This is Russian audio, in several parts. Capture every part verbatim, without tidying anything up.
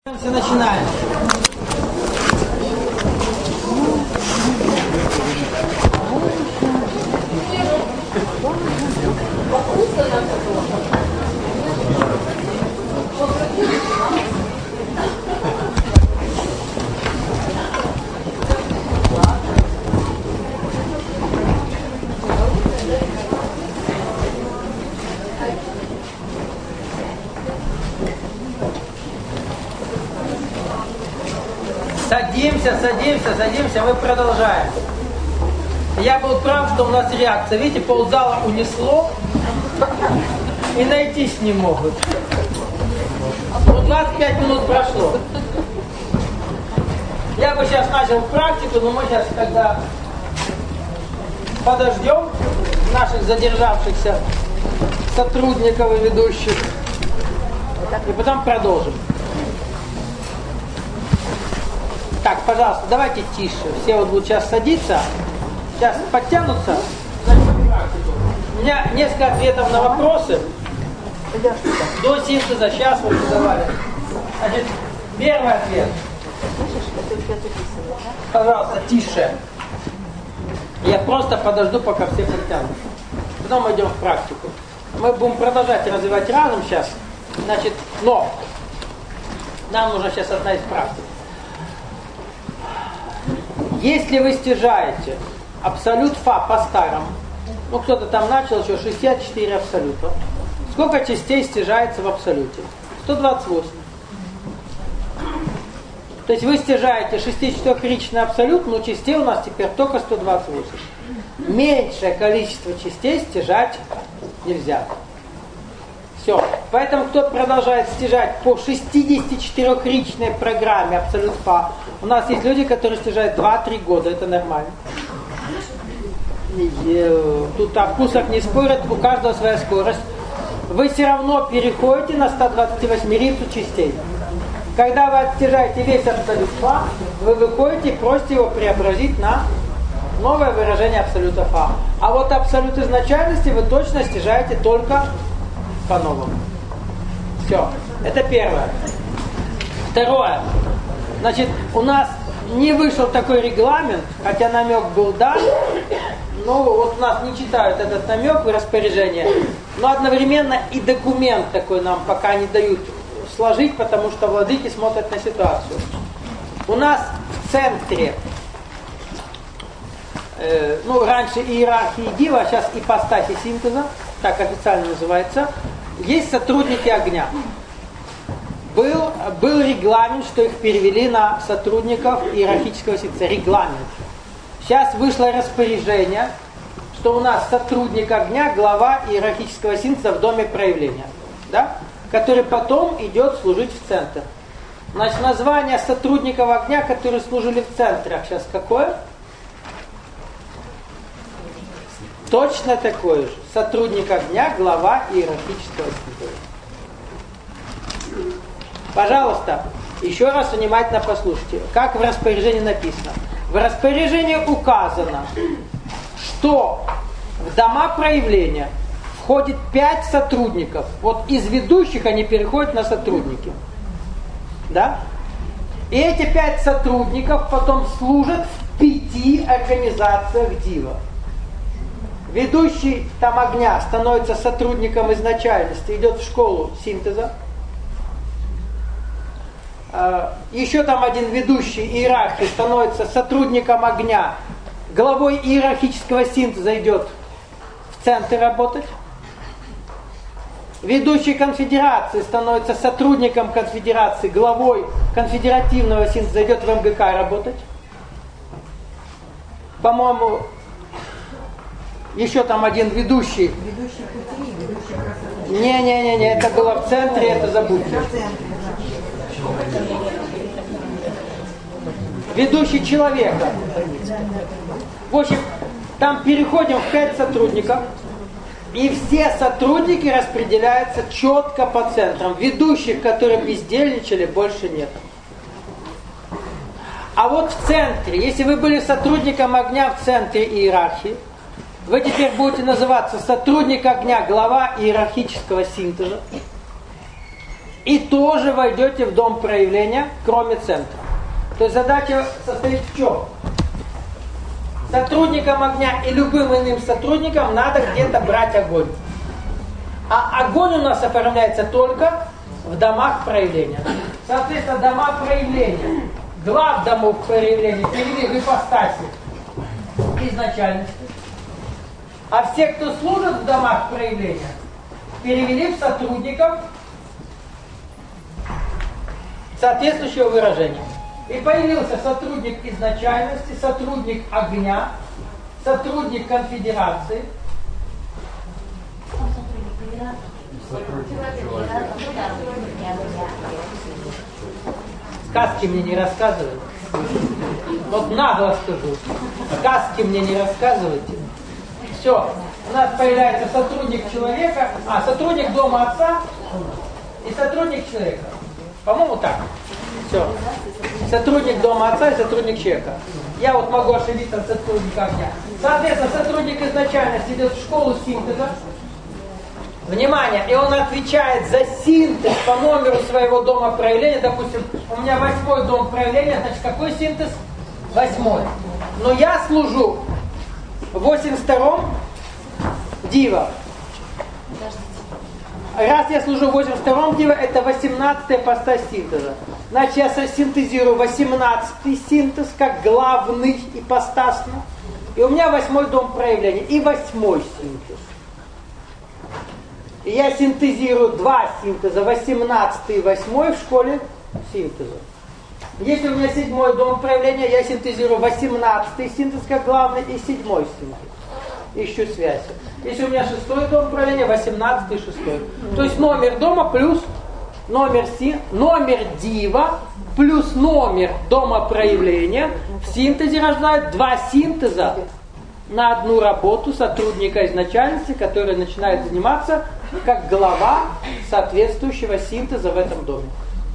Начинаем. Садимся, садимся, садимся, мы продолжаем. Я был прав, что у нас реакция. Видите, ползала унесло и найтись не могут. Ну, двадцать пять минут прошло. Я бы сейчас начал практику, но мы сейчас, когда подождем наших задержавшихся сотрудников и ведущих, и потом продолжим. Так, пожалуйста, давайте тише. Все вот будут сейчас садиться. Сейчас подтянутся. У меня несколько ответов на вопросы. До синтеза сейчас вот задавали. Значит, первый ответ. Пожалуйста, тише. Я просто подожду, пока все подтянутся. Потом мы идем в практику. Мы будем продолжать развивать разум сейчас. Значит, но нам нужна сейчас одна из практик. Если вы стяжаете абсолют фа по-старому, ну кто-то там начал еще шестьдесят четыре абсолюта, сколько частей стяжается в абсолюте? сто двадцать восемь. То есть вы стяжаете шестидесятичетырёхричный абсолют, но частей у нас теперь только сто двадцать восемь. Меньшее количество частей стяжать нельзя. Все. Поэтому кто продолжает стяжать по шестидесятичетырёхричной программе абсолют фа, у нас есть люди, которые стяжают два-три года, это нормально. И, тут о вкусах не спорят, у каждого своя скорость. Вы все равно переходите на сто двадцать восьмерицу частей. Когда вы отстяжаете весь абсолют фа, вы выходите и просите его преобразить на новое выражение абсолюта фа. А вот абсолют изначальности вы точно стяжаете только по-новому. Все. Это первое. Второе. Значит, у нас не вышел такой регламент, хотя намек был дан, но вот у нас не читают этот намек в распоряжение, но одновременно и документ такой нам пока не дают сложить, потому что владыки смотрят на ситуацию. У нас в центре, э, ну раньше иерархии дива, а сейчас ипостаси синтеза, так официально называется, есть сотрудники огня. Был, был регламент, что их перевели на сотрудников иерархического синтеза. Регламент. Сейчас вышло распоряжение, что у нас сотрудник огня, глава иерархического синтеза в доме проявления, да? Который потом идет служить в центр. Значит, название сотрудников огня, которые служили в центрах, сейчас какое? Точно такое же. Сотрудник огня, глава иерархического синтеза. Пожалуйста, еще раз внимательно послушайте, как в распоряжении написано. В распоряжении указано, что в дома проявления входит пять сотрудников. Вот из ведущих они переходят на сотрудники. Да? И эти пять сотрудников потом служат в пяти организациях дива. Ведущий там огня становится сотрудником изначальности, идет в школу синтеза. Еще там один ведущий иерархии становится сотрудником огня, главой иерархического синтеза идет в центр работать. Ведущий конфедерации становится сотрудником конфедерации, главой конфедеративного синтеза идет в эм гэ ка работать. По-моему, еще там один ведущий. Ведущий пути, ведущий красоты. Не-не-не, это было в центре, это забудьте. Ведущий человека. В общем, там переходим в пять сотрудников, и все сотрудники распределяются четко по центрам. Ведущих, которые бездельничали, больше нет. А вот в центре, если вы были сотрудником огня в центре иерархии, вы теперь будете называться сотрудник огня, глава иерархического синтеза. и тоже войдете в дом проявления, кроме центра. То есть задача состоит в чем? Сотрудникам огня и любым иным сотрудникам надо где-то брать огонь. А огонь у нас оформляется только в домах проявления. Соответственно, дома проявления, глав домов проявления перевели в ипостаси изначальности. А все, кто служит в домах проявления, перевели в сотрудников соответствующего выражения. И появился сотрудник изначальности, сотрудник огня, сотрудник конфедерации. Сказки мне не рассказывают. Вот нагло скажу. Сказки мне не рассказывайте. Все. У нас появляется сотрудник человека, а сотрудник дома отца и сотрудник человека. По-моему, так. Все. Сотрудник дома отца и сотрудник человека. Я вот могу ошибиться, сотрудник огня. Соответственно, сотрудник изначальности идет в школу синтеза. Внимание, и он отвечает за синтез по номеру своего дома проявления. Допустим, у меня восьмой дом проявления, значит, какой синтез? Восьмой. Но я служу в восемьдесят втором дива. Раз я служу в восемьдесят втором дива, это восемнадцатая ипостась синтеза. Значит, я синтезирую восемнадцатый синтез, как главный ипостасный. И у меня восьмой дом проявления. И восьмой синтез. И я синтезирую два синтеза, восемнадцатый и восьмой в школе синтеза. Если у меня седьмой дом проявления, я синтезирую восемнадцатый синтез как главный и седьмой синтез. Ищу связь. Если у меня шестой дом проявления, восемнадцатый и шестой. То есть номер дома плюс номер, си, номер дива плюс номер дома проявления в синтезе рождают два синтеза на одну работу сотрудника изначальности, который начинает заниматься как глава соответствующего синтеза в этом доме.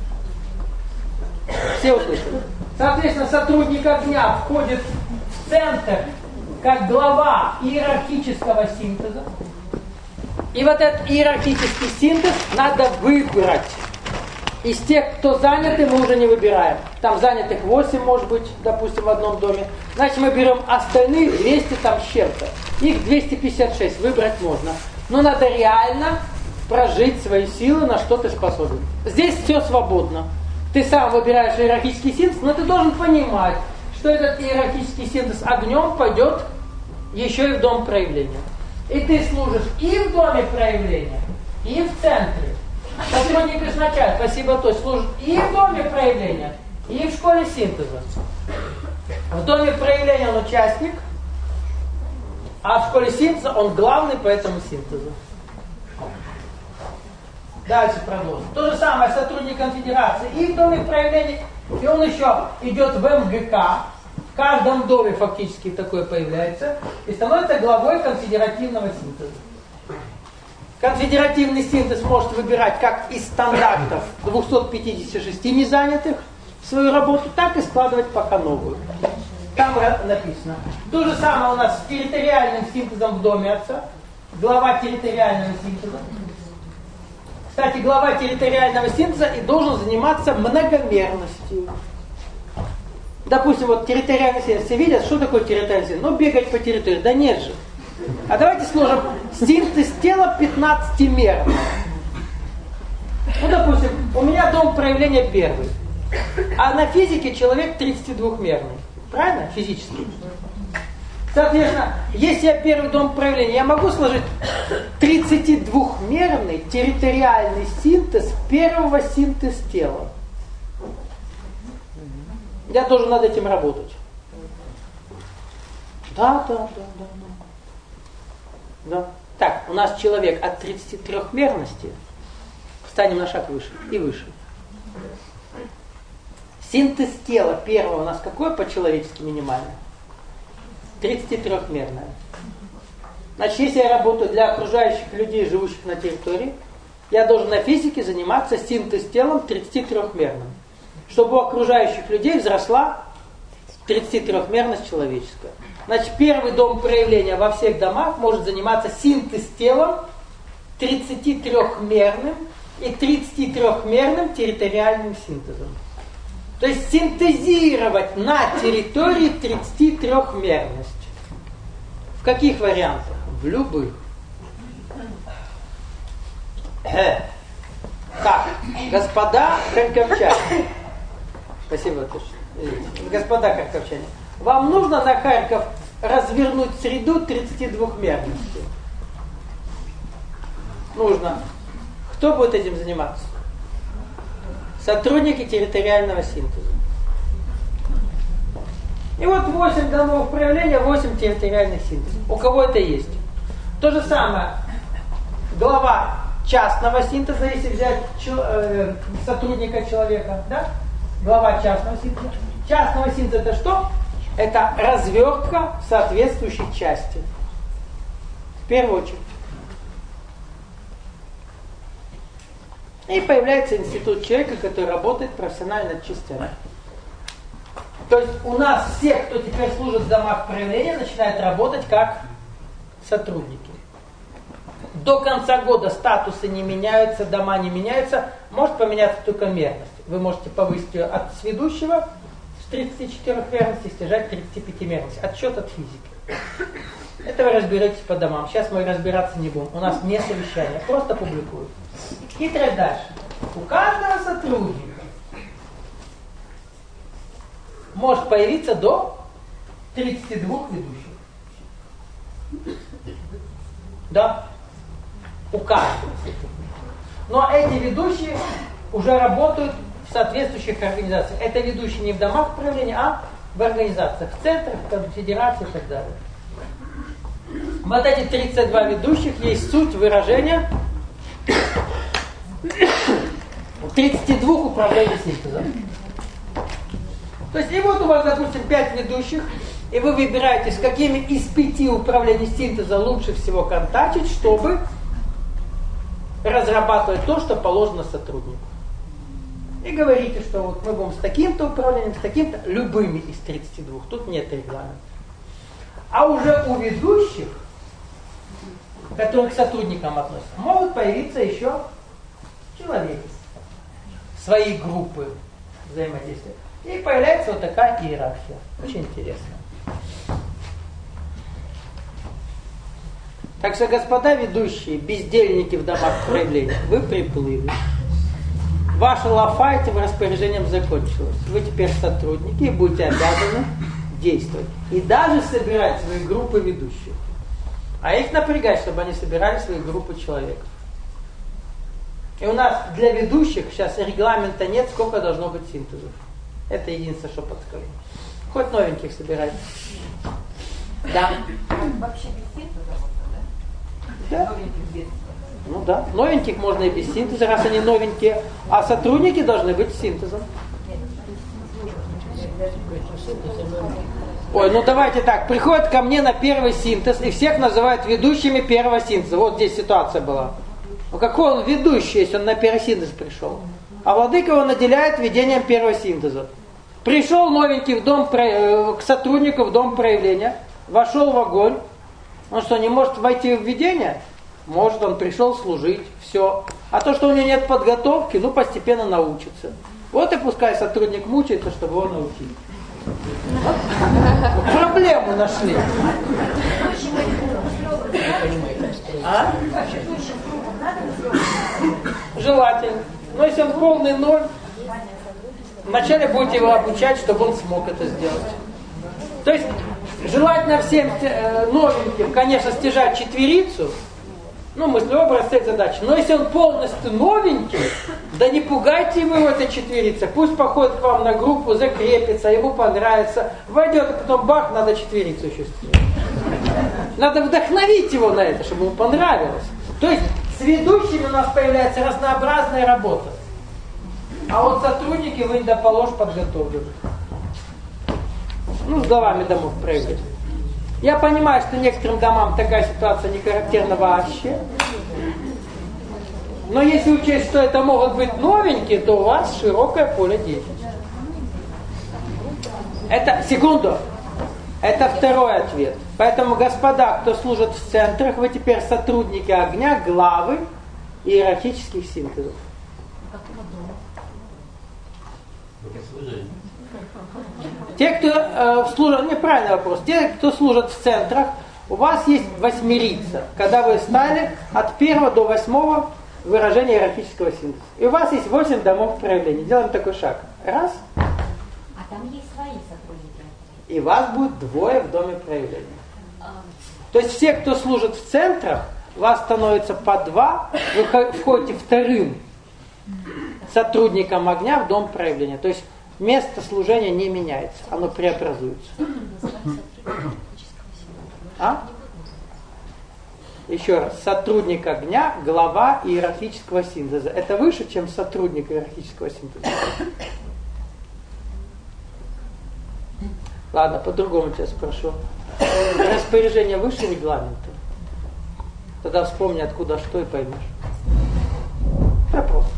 Все услышали? Соответственно, сотрудник огня входит в центр как глава иерархического синтеза. И вот этот иерархический синтез надо выбрать. Из тех, кто заняты, мы уже не выбираем. Там занятых восемь, может быть, допустим, в одном доме. Значит, мы берем остальные двести там с чем-то. Их двести пятьдесят шесть, выбрать можно. Но надо реально прожить свои силы, на что ты способен. Здесь все свободно. Ты сам выбираешь иерархический синтез, но ты должен понимать, что этот иерархический синтез огнем пойдет еще и в дом проявления. И ты служишь и в доме проявления, и в центре. Сотрудник изначально, спасибо, то есть служит и в доме проявления, и в школе синтеза. В доме проявления он участник, а в школе синтеза он главный по этому синтезу. Дальше продолжим. То же самое сотрудник конфедерации и в доме проявления, и он еще идет в эм гэ ка. В каждом доме фактически такое появляется и становится главой конфедеративного синтеза. Конфедеративный синтез может выбирать как из стандартов двухсот пятидесяти шести незанятых свою работу, так и складывать пока новую. Там написано. То же самое у нас с территориальным синтезом в доме отца. Глава территориального синтеза. Кстати, глава территориального синтеза и должен заниматься многомерностью. Допустим, вот территориальный синтез. Все видят, что такое территориальный синтез? Ну, бегать по территории. Да нет же. А давайте сложим синтез тела пятнадцатимерный. Ну, допустим, у меня дом проявления первый. А на физике человек тридцатидвухмерный. Правильно? Физически. Соответственно, если я первый дом проявления, я могу сложить тридцатидвухмерный территориальный синтез первого синтез тела. Я должен над этим работать. Да, да, да, да, да. Да. Так, у нас человек от тридцатитрёхмерности, встанем на шаг выше и выше. Синтез тела первого у нас какой по-человечески минимальный? тридцатитрёхмерное. Значит, если я работаю для окружающих людей, живущих на территории, я должен на физике заниматься синтез телом тридцатитрёхмерным. Чтобы у окружающих людей взросла тридцатитрёхмерность человеческая. Значит, первый дом проявления во всех домах может заниматься синтез телом тридцатитрёхмерным и тридцатитрёхмерным территориальным синтезом. То есть синтезировать на территории тридцатитрёхмерность. В каких вариантах? В любых. Так, господа харьковчане. Спасибо, Туш. Господа харьковчане. Вам нужно на Харьков развернуть среду тридцатидвухмерности? Нужно. Кто будет этим заниматься? Сотрудники территориального синтеза. И вот восемь домов проявления, восемь территориальных синтезов. У кого это есть? То же самое. Глава частного синтеза, если взять чел, э, сотрудника человека, да? Глава частного синтеза. Частного синтеза это что? Это развертка соответствующей части. В первую очередь. И появляется институт человека, который работает профессионально над частями. То есть у нас все, кто теперь служит в домах проявления, начинают работать как сотрудники. До конца года статусы не меняются, дома не меняются. Может поменяться только мерность. Вы можете повысить ее от сведущего с тридцати четырёх мерности снижать к тридцати пяти мерности. Отсчет от физики. Это вы разберетесь по домам. Сейчас мы разбираться не будем. У нас не совещание, просто публикуют. Хитрость дальше. У каждого сотрудника может появиться до тридцати двух ведущих. Да? У каждого. Но эти ведущие уже работают в соответствующих организациях. Это ведущие не в домах проявления, а в организациях, в центрах, в конфедерации и так далее. Вот эти тридцать два ведущих есть суть выражения тридцати двух управлений синтезом. То есть, и вот у вас, допустим, пять ведущих, и вы выбираете, с какими из пяти управлений синтеза лучше всего контактить, чтобы разрабатывать то, что положено сотруднику. И говорите, что вот мы будем с таким-то управлением, с таким-то, любыми из тридцати двух. Тут нет регламента. А уже у ведущих, которые к сотрудникам относятся, могут появиться еще человеки, свои группы взаимодействия. И появляется вот такая иерархия. Очень интересно. Так что, господа ведущие, бездельники в домах проявления, вы приплыли. Ваша лафа этим распоряжением закончилась. Вы теперь сотрудники и будете обязаны действовать. И даже собирать свои группы ведущих. А их напрягать, чтобы они собирали свои группы человеков. И у нас для ведущих сейчас регламента нет, сколько должно быть синтезов. Это единственное, что подскажу. Хоть новеньких собирать. Да. Вообще без синтеза можно, да? Да. Новеньких без. Ну да. Новеньких можно и без синтеза, раз они новенькие. А сотрудники должны быть с синтезом. Ой, ну давайте так. Приходят ко мне на первый синтез, и всех называют ведущими первого синтеза. Вот здесь ситуация была. Ну какой он ведущий, если он на первый синтез пришел? А владыка его наделяет ведением первого синтеза. Пришел новенький в дом, к сотруднику в дом проявления, вошел в огонь. Он что, не может войти в ведение? Может, он пришел служить, все. А то, что у него нет подготовки, ну постепенно научится. Вот и пускай сотрудник мучается, чтобы его научить. Проблему нашли. А? Желательно. Но если он полный ноль, вначале будете его обучать, чтобы он смог это сделать. То есть желательно всем э, новеньким, конечно, стяжать четверицу, ну, мыслеобраз, цель, задача. Но если он полностью новенький, да не пугайте его в этой четверице. Пусть походит к вам на группу, закрепится, ему понравится, войдет, а потом бах, надо четверицу еще стянуть. Надо вдохновить его на это, чтобы ему понравилось. То есть с ведущими у нас появляется разнообразная работа. А вот сотрудники вы не доположь подготовлены. Ну, с главами домов проявлять. Я понимаю, что некоторым домам такая ситуация не характерна вообще. Но если учесть, что это могут быть новенькие, то у вас широкое поле деятельности. Это, секунду, это второй ответ. Поэтому, господа, кто служит в центрах, вы теперь сотрудники огня, главы иерархических синтезов. распоряжение? Те, кто э, служат, неправильный вопрос, те, кто служат в центрах, у вас есть восьмерица, когда вы стали от первого до восьмого выражения иерархического синтеза. И у вас есть восемь домов проявления. Делаем такой шаг. Раз. А там есть свои сотрудники. И вас будет двое в доме проявления. То есть все, кто служит в центрах, вас становится по два, вы входите вторым сотрудником огня в дом проявления. То есть место служения не меняется, оно преобразуется. А? Еще раз, сотрудник огня, глава иерархического синтеза. Это выше, чем сотрудник иерархического синтеза. Ладно, по-другому тебя спрошу. Распоряжение выше регламента. Тогда вспомни, откуда что, и поймешь. Вопрос.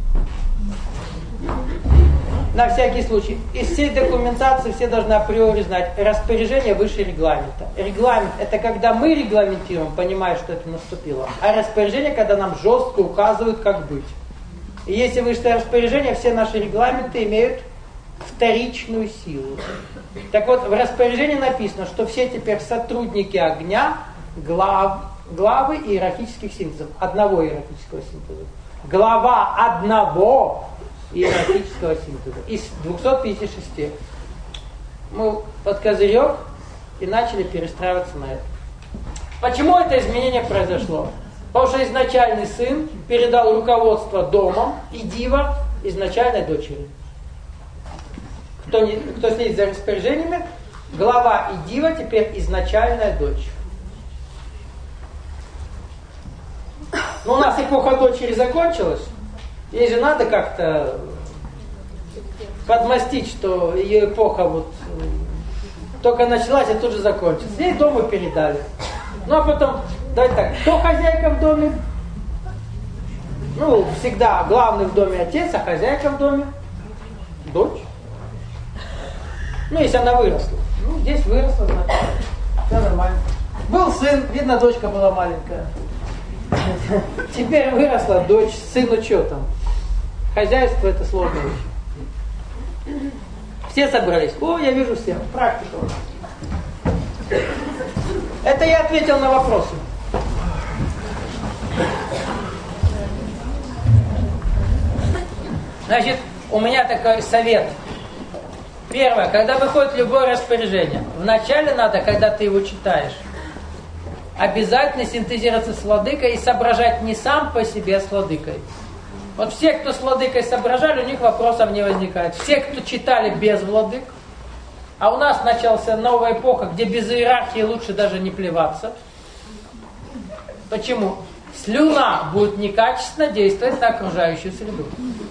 На всякий случай, из всей документации все должны априори знать, распоряжение выше регламента. Регламент – это когда мы регламентируем, понимая, что это наступило. А распоряжение, когда нам жестко указывают, как быть. И если высшее распоряжение, все наши регламенты имеют вторичную силу. Так вот, в распоряжении написано, что все теперь сотрудники огня, глав, главы иерархических синтезов, одного иерархического синтеза. Глава одного иерархического синтеза из двухсот пятидесяти шести. Мы под козырек и начали перестраиваться на это. Почему это изменение произошло? Потому что изначальный сын передал руководство домом и дива изначальной дочери. Кто, не, кто следит за распоряжениями, глава и дива теперь изначальная дочь. Но у нас эпоха дочери закончилась. Ей же надо как-то подмостить, что ее эпоха вот только началась и тут же закончилась. Ей дому передали. Ну а потом, давайте так, кто хозяйка в доме? Ну, всегда главный в доме отец, а хозяйка в доме дочь. Ну, если она выросла. Ну, здесь выросла, значит, все нормально. Был сын, видно, дочка была маленькая. Теперь выросла дочь, сыну что там? Хозяйство это сложная вещь. Все собрались. О, я вижу всех. Практика у нас. Это я ответил на вопросы. Значит, у меня такой совет. Первое, когда выходит любое распоряжение, вначале надо, когда ты его читаешь, обязательно синтезироваться с владыкой и соображать не сам по себе, а с владыкой. Вот все, кто с владыкой соображали, у них вопросов не возникает. Все, кто читали без владык, а у нас началась новая эпоха, где без иерархии лучше даже не плеваться. Почему? Слюна будет некачественно действовать на окружающую среду.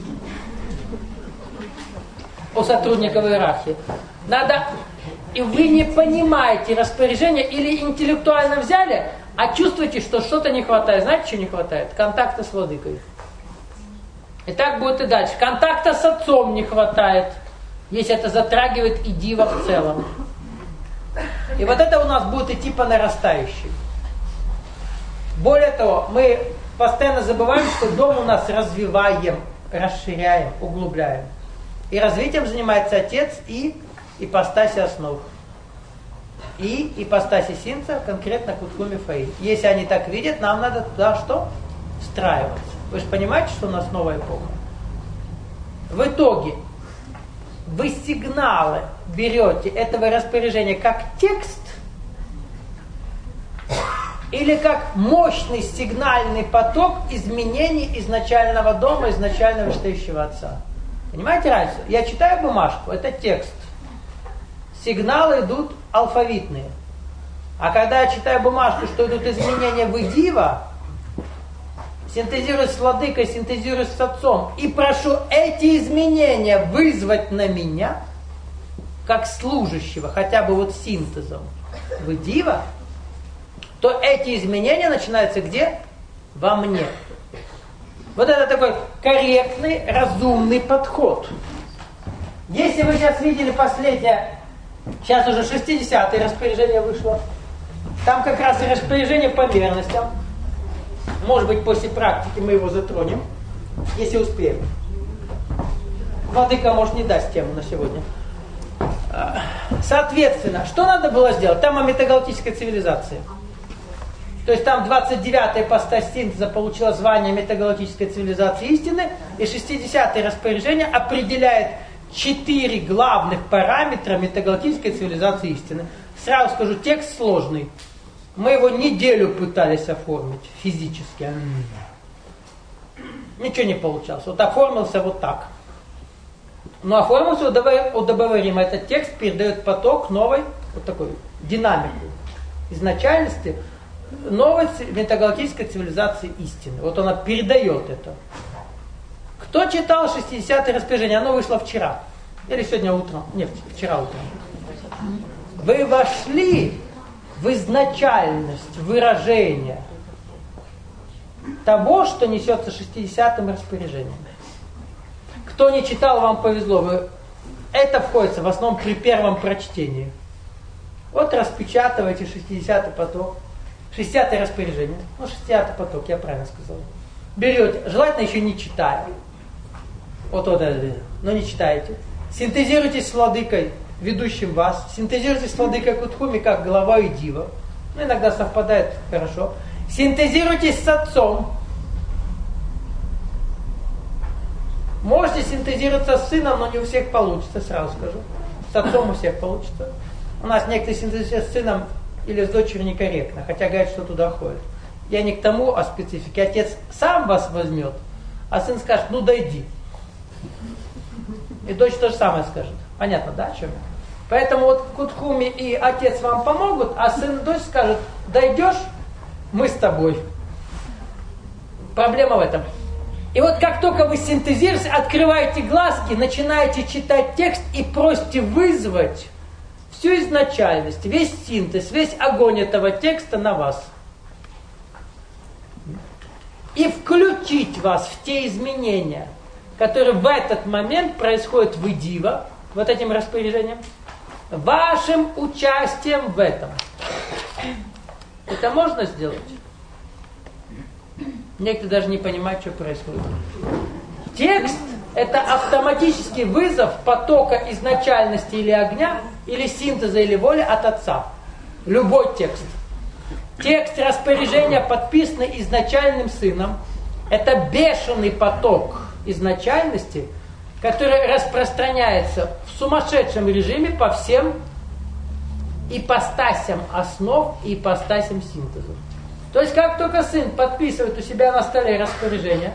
У сотрудников иерархии. Надо, и вы не понимаете распоряжение или интеллектуально взяли, а чувствуете, что что-то не хватает. Знаете, что не хватает? Контакта с владыкой. И так будет и дальше. Контакта с отцом не хватает, если это затрагивает и дива в целом. И вот это у нас будет идти по нарастающей. Более того, мы постоянно забываем, что дом у нас развиваем, расширяем, углубляем. И развитием занимается отец и ипостаси основ. И ипостаси синца, конкретно Кутхуми Фаи. Если они так видят, нам надо туда что? Встраиваться. Вы же понимаете, что у нас новая эпоха? В итоге вы сигналы берете этого распоряжения как текст или как мощный сигнальный поток изменений изначального дома, изначального вышестоящего отца. Понимаете разницу? Я читаю бумажку, это текст. Сигналы идут алфавитные. А когда я читаю бумажку, что идут изменения в идива, синтезируюсь с владыкой, синтезируюсь с отцом, и прошу эти изменения вызвать на меня, как служащего, хотя бы вот синтезом в идива, то эти изменения начинаются где? Во мне. Вот это такой корректный, разумный подход. Если вы сейчас видели последнее, сейчас уже шестидесятое распоряжение вышло, там как раз и распоряжение по мерностям. Может быть, после практики мы его затронем, если успеем. Владыка может не даст тему на сегодня. Соответственно, что надо было сделать? Там о метагалактической цивилизации. То есть там двадцать девятая ипостась синтеза получила звание метагалактической цивилизации истины, и шестидесятое распоряжение определяет четыре главных параметра метагалактической цивилизации истины. Сразу скажу, текст сложный. Мы его неделю пытались оформить физически. Ничего не получалось. Вот оформился вот так. Но оформился удобоваримо. Этот текст передает поток новой, вот такой, динамику изначальности новой метагалактической цивилизации истины. Вот она передает это. Кто читал шестидесятое распоряжение? Оно вышло вчера. Или сегодня утром. Нет, вчера утром. Вы вошли в изначальность выражения того, что несется шестидесятым распоряжением. Кто не читал, вам повезло. Вы... Это входит в основном при первом прочтении. Вот распечатывайте шестидесятый поток. шестидесятое распоряжение. Ну, шестидесятый поток, я правильно сказал. Берете, желательно еще не читая. Вот, вот это, но не читаете. Синтезируйтесь с владыкой, ведущим вас. Синтезируйтесь с владыкой Кутхуми, как голова и дива. Ну, иногда совпадает хорошо. Синтезируйтесь с отцом. Можете синтезироваться с сыном, но не у всех получится, сразу скажу. С отцом у всех получится. У нас некоторые синтезируются с сыном или с дочерью некорректно, хотя говорят, что туда ходят. Я не к тому, о специфике. Отец сам вас возьмет, а сын скажет, ну дойди. И дочь то же самое скажет. Понятно, да, о чем я? Поэтому вот Кутхуми и отец вам помогут, а сын и дочь скажут, дойдешь, мы с тобой. Проблема в этом. И вот как только вы синтезируете, открываете глазки, начинаете читать текст и просите вызвать всю изначальность, весь синтез, весь огонь этого текста на вас. И включить вас в те изменения, которые в этот момент происходят в Идива, вот этим распоряжением, вашим участием в этом. Это можно сделать? Некоторые даже не понимают, что происходит. Текст – это автоматический вызов потока изначальности или огня, или синтеза, или воли от Отца. Любой текст. Текст распоряжения, подписанный изначальным сыном, это бешеный поток изначальности, который распространяется в сумасшедшем режиме по всем ипостасям основ и ипостасям синтеза. То есть, как только сын подписывает у себя на столе распоряжение,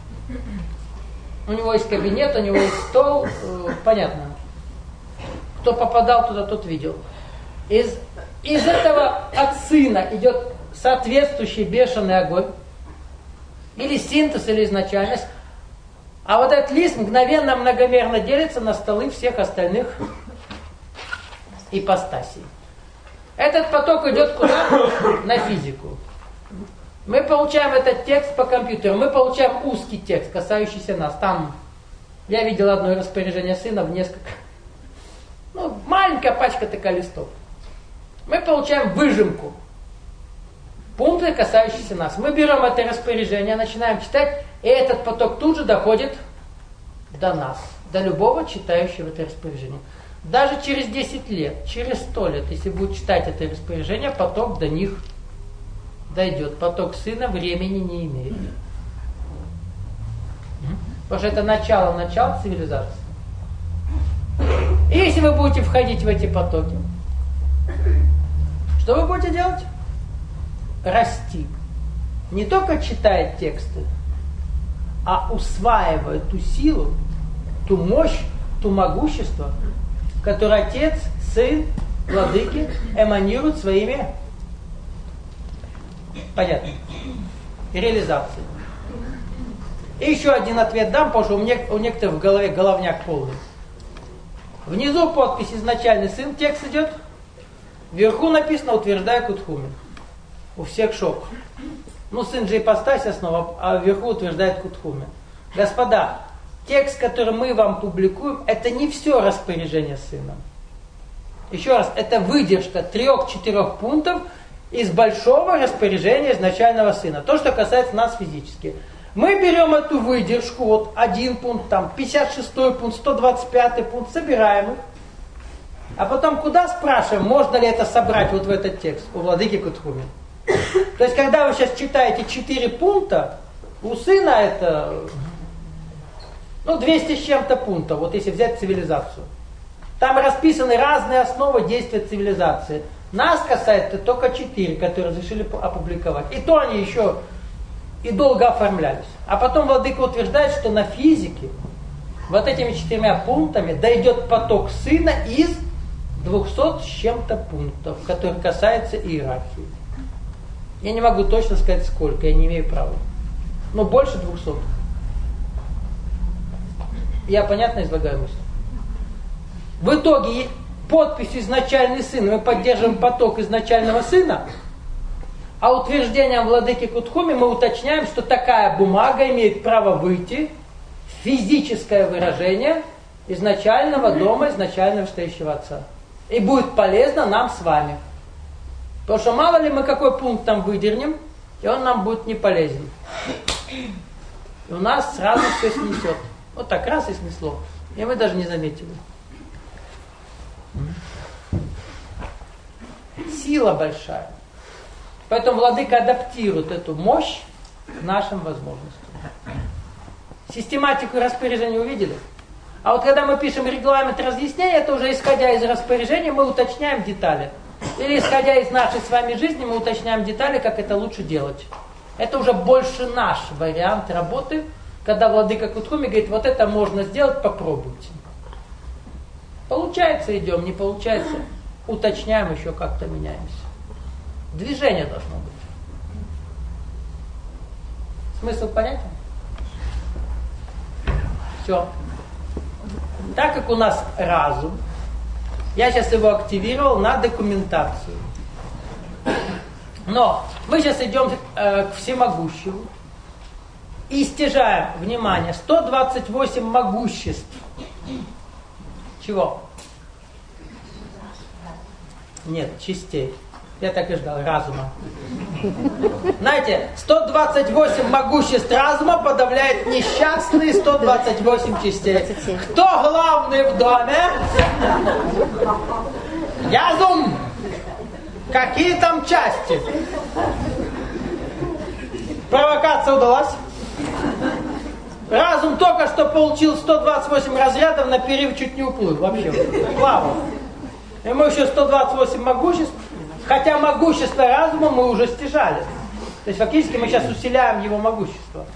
у него есть кабинет, у него есть стол, э, понятно. Кто попадал туда, тот видел. Из, из этого от сына идет соответствующий бешеный огонь, или синтез, или изначальность. А вот этот лист мгновенно, многомерно делится на столы всех остальных ипостасей. Этот поток идет куда? На физику. Мы получаем этот текст по компьютеру, мы получаем узкий текст, касающийся нас. Там, я видел одно распоряжение сына в несколько, ну, маленькая пачка такая листов. Мы получаем выжимку, пункты, касающиеся нас. Мы берем это распоряжение, начинаем читать, и этот поток тут же доходит до нас, до любого читающего это распоряжение. Даже через десять лет, через сто лет, если будут читать это распоряжение, поток до них дойдет. Поток сына времени не имеет. Потому что это начало, начало цивилизации. И если вы будете входить в эти потоки, что вы будете делать? Расти. Не только читая тексты, а усваивая ту силу, ту мощь, ту могущество, которое Отец, Сын, Владыки эманируют своими, понятно, реализацией. И еще один ответ дам, потому что у, мне, у некоторых в голове головняк полный. Внизу подпись «Изначальный сын», текст идет. Вверху написано «Утверждаю Кутхуми». У всех шок. Ну, сын же ипостась основа, а вверху утверждает Кутхуми. Господа, текст, который мы вам публикуем, это не все распоряжение сыном. Еще раз, это выдержка трех-четырех пунктов из большого распоряжения изначального сына. То, что касается нас физически. Мы берем эту выдержку, вот один пункт, там, пятьдесят шестой пункт, сто двадцать пятый пункт, собираем их. А потом куда спрашиваем, можно ли это собрать вот в этот текст у владыки Кутхуми. То есть, когда вы сейчас читаете четыре пункта, у сына это, ну, двести с чем-то пунктов, вот если взять цивилизацию. Там расписаны разные основы действия цивилизации. Нас касается только четыре, которые решили опубликовать. И то они еще и долго оформлялись. А потом владыка утверждает, что на физике вот этими четырьмя пунктами дойдет поток сына из двухсот с чем-то пунктов, которые касаются иерархии. Я не могу точно сказать сколько, я не имею права. Но больше двухсот. Я понятно излагаю мысль? В итоге подписью «изначальный сын» мы поддерживаем поток изначального сына, а утверждением владыки Кутхуми мы уточняем, что такая бумага имеет право выйти в физическое выражение изначального дома, изначального стоящего отца. И будет полезно нам с вами. Потому что мало ли мы какой пункт там выдернем, и он нам будет не полезен. И у нас сразу все снесет. Вот так раз и снесло. И мы даже не заметили. Сила большая. Поэтому владыка адаптирует эту мощь к нашим возможностям. Систематику распоряжения увидели? А вот когда мы пишем регламент разъяснения, это уже исходя из распоряжения мы уточняем детали. Или исходя из нашей с вами жизни мы уточняем детали, как это лучше делать. Это уже больше наш вариант работы, когда владыка Кутхуми говорит, вот это можно сделать, попробуйте. Получается, идем, не получается, уточняем, еще как-то меняемся. Движение должно быть. Смысл понятен? Все. Так как у нас разум, я сейчас его активировал на документацию. Но мы сейчас идем э, к всемогущему и стяжаем, внимание, сто двадцать восемь могуществ. Чего? Нет, частей. Я так и ждал, разума. Знаете, сто двадцать восемь могуществ разума подавляет несчастные сто двадцать восемь частей. Кто главный в доме? Язум! Какие там части? Провокация удалась? Разум только что получил сто двадцать восемь разрядов, на перерыв чуть не уплыл вообще. Плавал. Ему еще сто двадцать восемь могуществ. Хотя могущество разума мы уже стяжали. То есть фактически мы сейчас усиляем его могущество.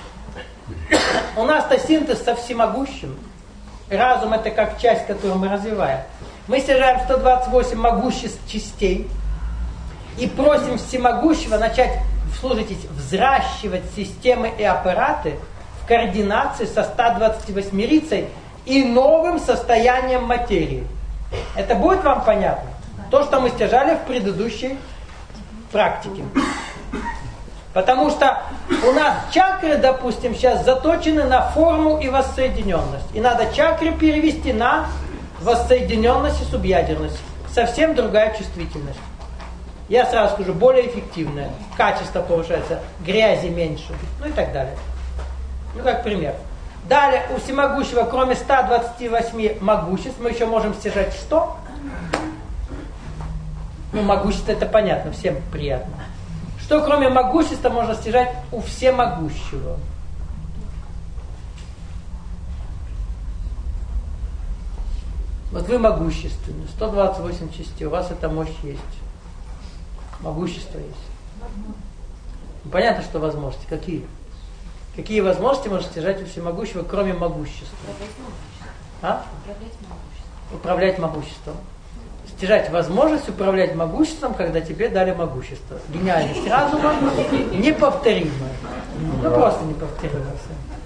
У нас-то синтез со всемогущим. Разум это как часть, которую мы развиваем. Мы стяжаем сто двадцать восемь могуществ частей и просим всемогущего начать, слушайтесь, взращивать системы и аппараты в координации со ста двадцатью восьмерицей и новым состоянием материи. Это будет вам понятно? То, что мы стяжали в предыдущей практике. Потому что у нас чакры, допустим, сейчас заточены на форму и воссоединенность. И надо чакры перевести на воссоединенность и субъядерность. Совсем другая чувствительность. Я сразу скажу, более эффективная. Качество повышается, грязи меньше. Ну и так далее. Ну, как пример. Далее, у всемогущего, кроме ста двадцати восьми могуществ, мы еще можем стяжать что? Ну, могущество это понятно, всем приятно. Что кроме могущества можно стяжать у всемогущего? Вот вы могущественны, сто двадцать восемь частей, у вас эта мощь есть. Могущество есть. Понятно, что возможности. Какие? Какие возможности можно стяжать у всемогущего, кроме могущества? А? Управлять могуществом. Стяжать возможность управлять могуществом, когда тебе дали могущество. Гениальность разума неповторимая. Ну просто неповторимая.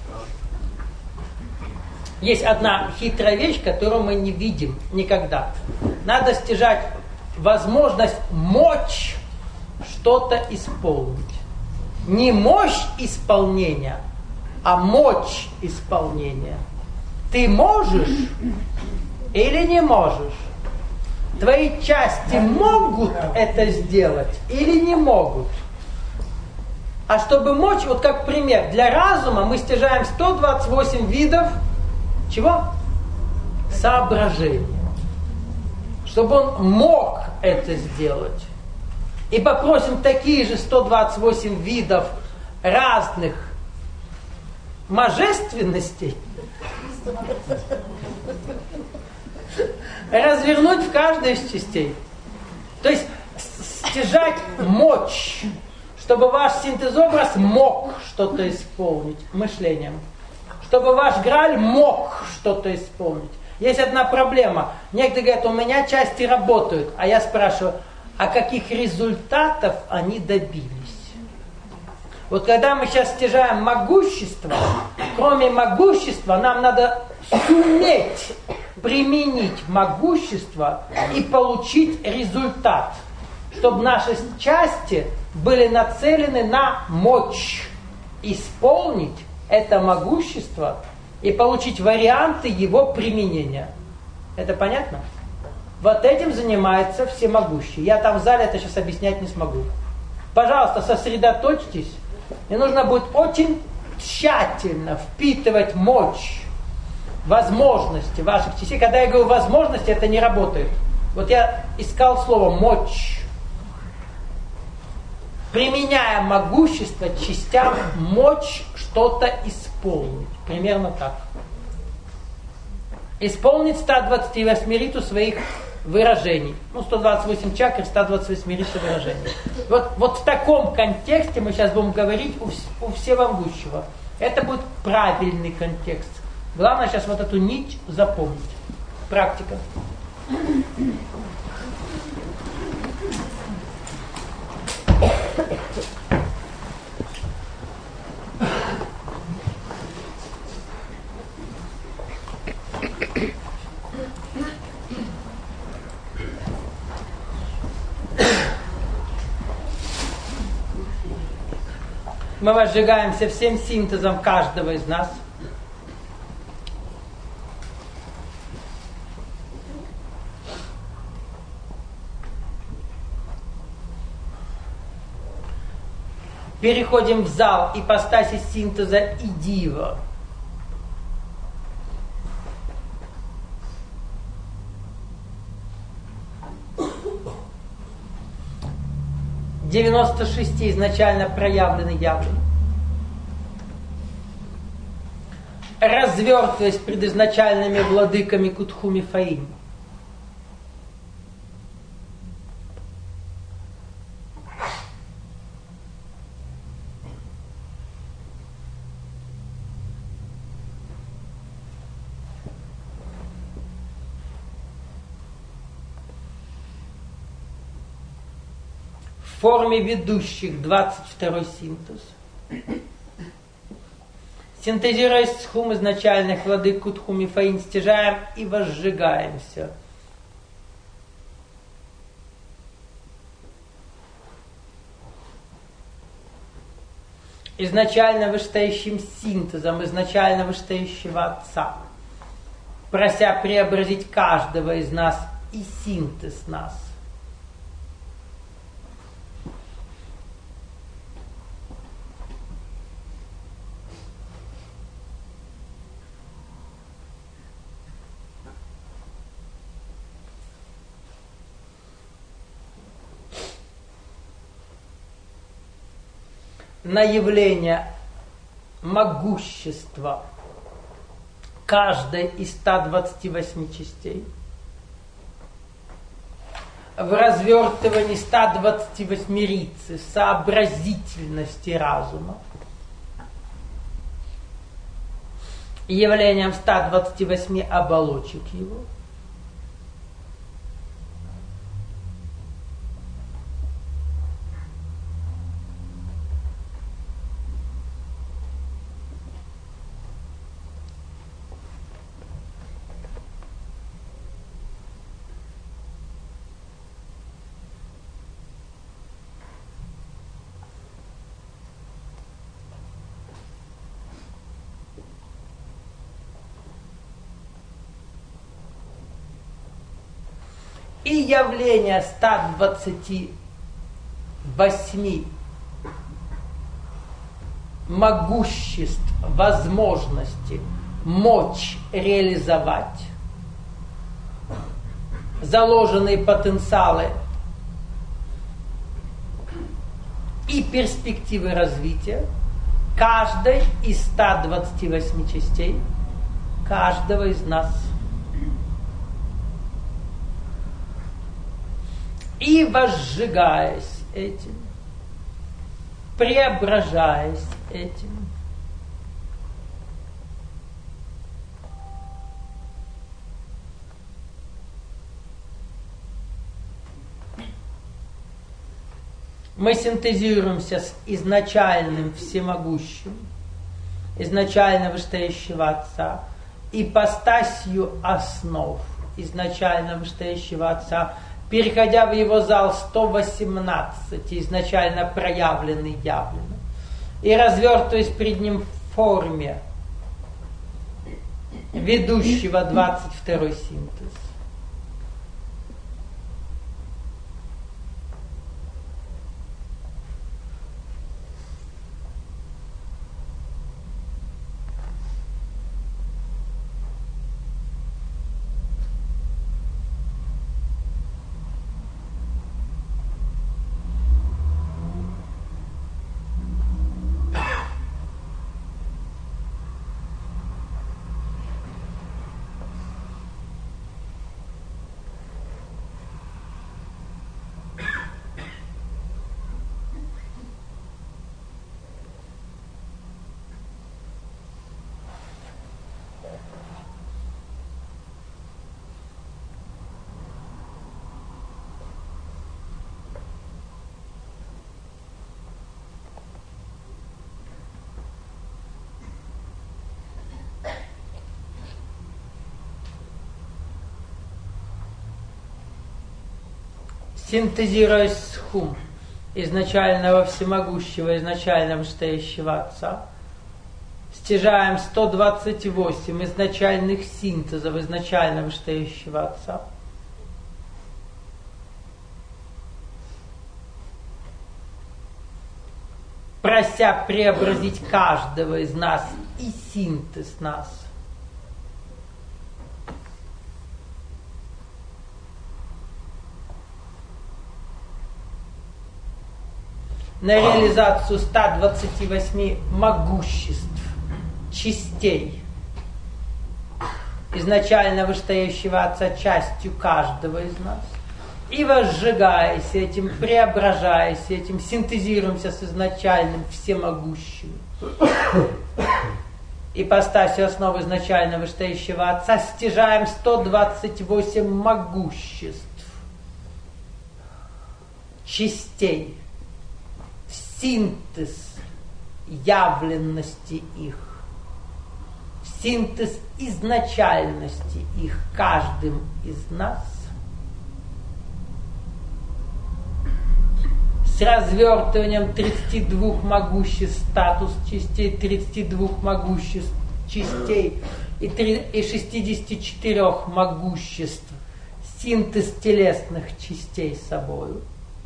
Есть одна хитрая вещь, которую мы не видим никогда. Надо стяжать возможность, мочь что-то исполнить. Не мощь исполнения, а мочь исполнения. Ты можешь или не можешь? Твои части могут это сделать или не могут? А чтобы мочь, вот как пример, для разума мы стяжаем сто двадцать восемь видов чего? Соображения. Чтобы он мог это сделать. И попросим такие же сто двадцать восемь видов разных можественностей развернуть в каждой из частей. То есть стяжать мочь, чтобы ваш синтезобраз мог что-то исполнить мышлением. Чтобы ваш Грааль мог что-то исполнить. Есть одна проблема. Некоторые говорят, у меня части работают. А я спрашиваю, а каких результатов они добились? Вот когда мы сейчас стяжаем могущество, кроме могущества, нам надо суметь применить могущество и получить результат. Чтобы наши части были нацелены на мочь. Исполнить это могущество и получить варианты его применения. Это понятно? Вот этим занимается всемогущий. Я там в зале это сейчас объяснять не смогу. Пожалуйста, сосредоточьтесь. И нужно будет очень тщательно впитывать мощь, возможности ваших частей. Когда я говорю возможности, это не работает. Вот я искал слово мочь. Применяя могущество частям мочь что-то исполнить. Примерно так. Исполнить сто двадцать восемь риту своих выражений. Ну, сто двадцать восемь чакр, сто двадцать восемь риту выражений. Вот, вот в таком контексте мы сейчас будем говорить у, у всемогущего. Это будет правильный контекст. Главное сейчас вот эту нить запомнить. Практика. Мы возжигаемся всем синтезом каждого из нас. Переходим в зал ипостаси синтеза и дива. девяносто шесть изначально проявлены явлены. Развертываясь пред изначальными владыками Кутхуми Фаим. В форме ведущих двадцать второй синтез. Синтезируя схум изначальных владык Кутхуми Фаин, стяжаем и возжигаемся. Изначально вышестоящим синтезом, изначально вышестоящего Отца, прося преобразить каждого из нас и синтез нас. На явление могущества каждой из ста двадцати восьми частей, в развертывании ста двадцати восьми рицы, сообразительности разума, и явлением ста двадцати восьми оболочек его, и явление ста двадцати восьми могуществ, возможности, мочь реализовать заложенные потенциалы и перспективы развития каждой из ста двадцати восьми частей каждого из нас. И возжигаясь этим, преображаясь этим, мы синтезируемся с изначальным всемогущим, изначально вышестоящего Отца, ипостасью основ изначально вышестоящего Отца, переходя в его зал сто восемнадцать, изначально проявленный, явленный, и развертываясь перед ним в форме ведущего двадцать второй синтез. Синтезируясь с хум, изначального всемогущего, изначально вышестоящего Отца, стяжаем сто двадцать восемь изначальных синтезов изначально вышестоящего Отца. Прося преобразить каждого из нас и синтез нас. На реализацию ста двадцати восьми могуществ, частей, изначально вышестоящего Отца, частью каждого из нас. И возжигаясь этим, преображаясь этим, синтезируемся с изначальным всемогущим. Ипостасью основы изначально вышестоящего Отца стяжаем сто двадцать восемь могуществ, частей, синтез явленности их, синтез изначальности их каждым из нас, с развертыванием тридцати двух могуществ статус частей, тридцати двух могуществ частей и шестидесяти четырёх могуществ синтез телесных частей собою.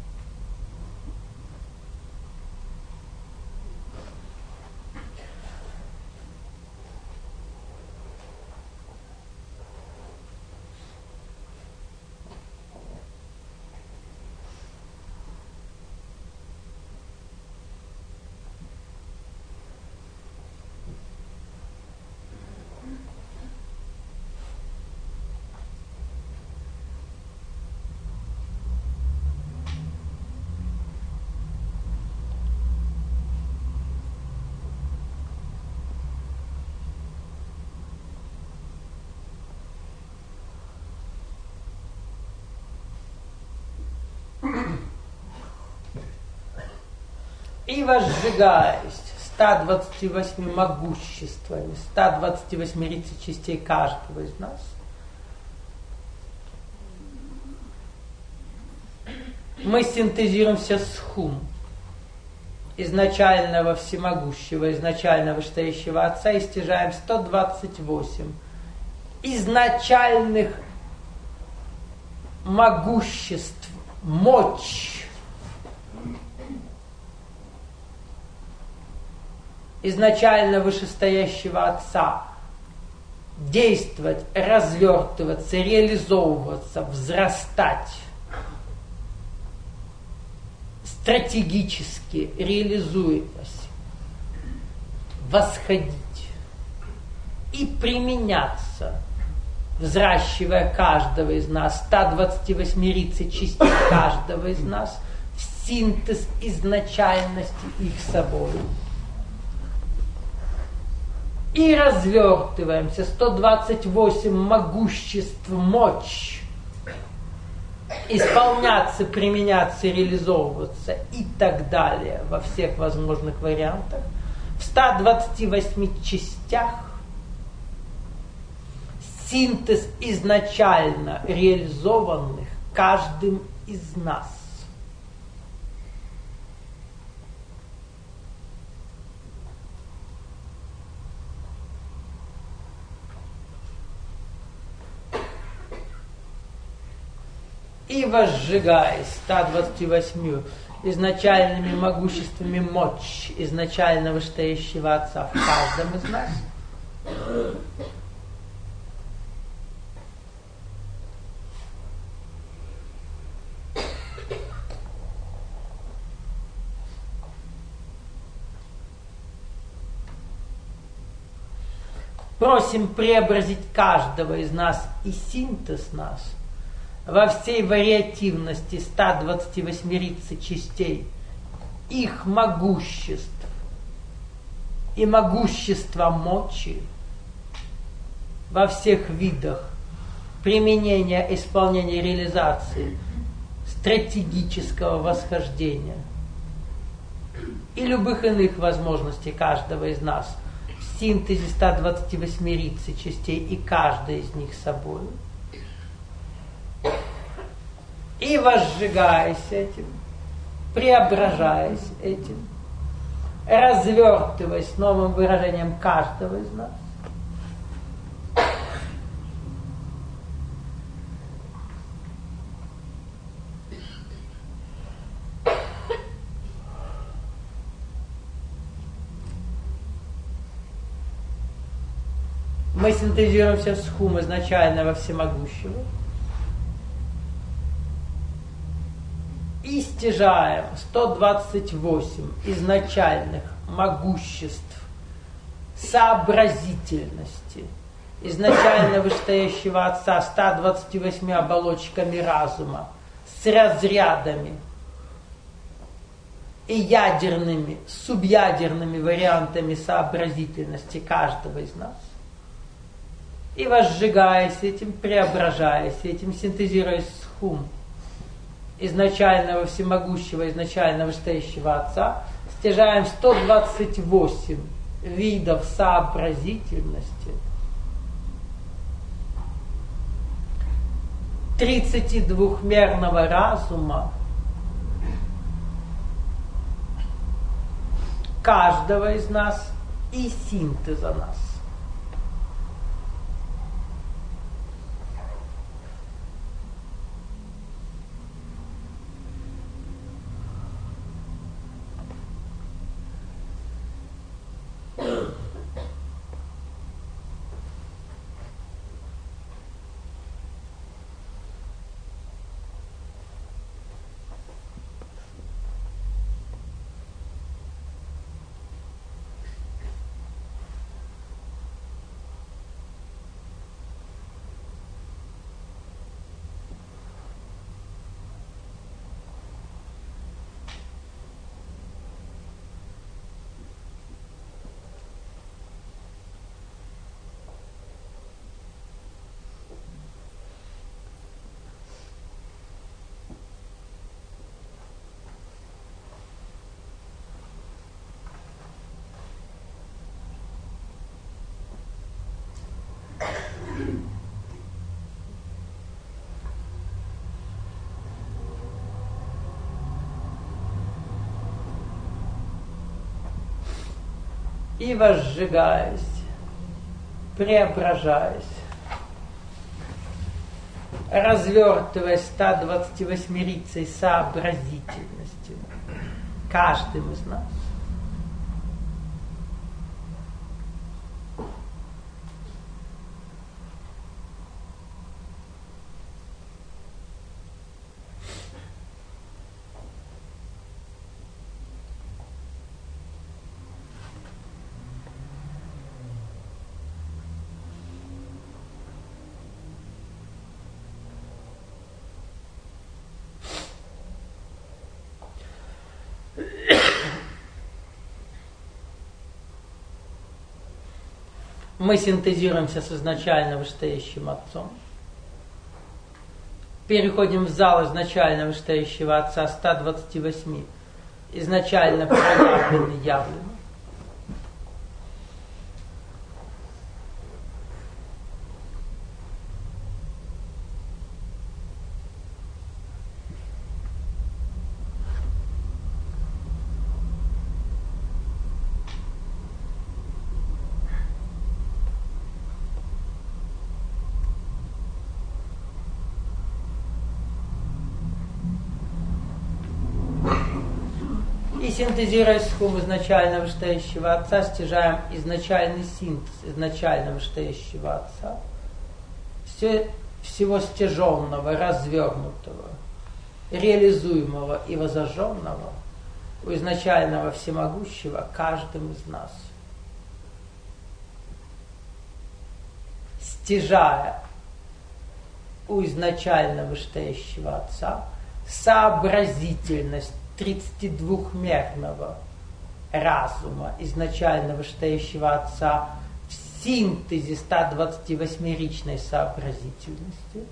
И возжигаясь ста двадцатью восьми могуществами, ста двадцати восьми частей каждого из нас, мы синтезируемся с хум, изначального всемогущего, изначально вышестоящего Отца, и стяжаем сто двадцать восемь изначальных могуществ, мощь, изначально вышестоящего Отца действовать, развертываться, реализовываться, взрастать, стратегически реализуясь, восходить и применяться, взращивая каждого из нас, ста двадцати восьми рицей частей каждого из нас, в синтез изначальности их собой. И развертываемся, сто двадцать восемь могуществ, мощь, исполняться, применяться, реализовываться и так далее во всех возможных вариантах, в ста двадцати восьми частях, синтез изначально реализованных каждым из нас. И возжигаясь ста двадцатью восьмью изначальными могуществами мощь изначально вышестоящего Отца в каждом из нас, просим преобразить каждого из нас и синтез нас во всей вариативности ста двадцати восьми рицей частей, их могуществ и могущества мочи во всех видах применения, исполнения, реализации, стратегического восхождения и любых иных возможностей каждого из нас в синтезе ста двадцати восьми рицей частей и каждой из них собой. И возжигаясь этим, преображаясь этим, развертываясь новым выражением каждого из нас, мы синтезируемся с хум изначального всемогущего и стяжаем сто двадцать восемь изначальных могуществ сообразительности изначально вышестоящего Отца ста двадцатью восьми оболочками разума с разрядами и ядерными, субъядерными вариантами сообразительности каждого из нас. И возжигаясь этим, преображаясь этим, синтезируясь с хум изначального всемогущего, изначально вышестоящего Отца, стяжаем сто двадцать восемь видов сообразительности, тридцатидвухмерного разума каждого из нас и синтеза нас. И возжигаясь, преображаясь, развертываясь ста двадцатью восьми рицей сообразительности каждым из нас, Мы синтезируемся с изначально вышестоящим Отцом. Переходим в зал изначально вышестоящего Отца ста двадцати восьми, изначально проявленный, явленный. И синтезируя схему изначально вышестоящего Отца, стяжаем изначальный синтез изначально вышестоящего Отца, все, всего стяженного, развернутого, реализуемого и возожженного у изначального всемогущего каждым из нас. Стяжая у изначально вышестоящего Отца сообразительность тридцатидвухмерного разума изначально вышестоящего Отца в синтезе ста двадцати восьмеричной сообразительности,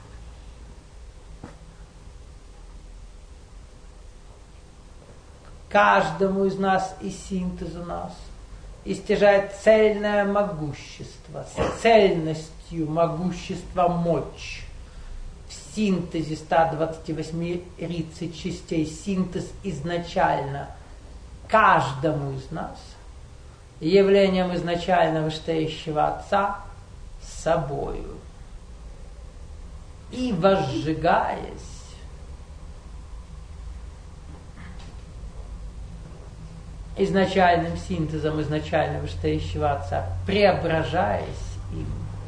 каждому из нас и синтезу нас истяжает цельное могущество, с цельностью могущества мощь. В синтезе ста двадцати восьми тридцать частей, синтез изначально каждому из нас, явлением изначально вышестоящего Отца собою. И возжигаясь, изначальным синтезом изначально вышестоящего Отца, преображаясь им,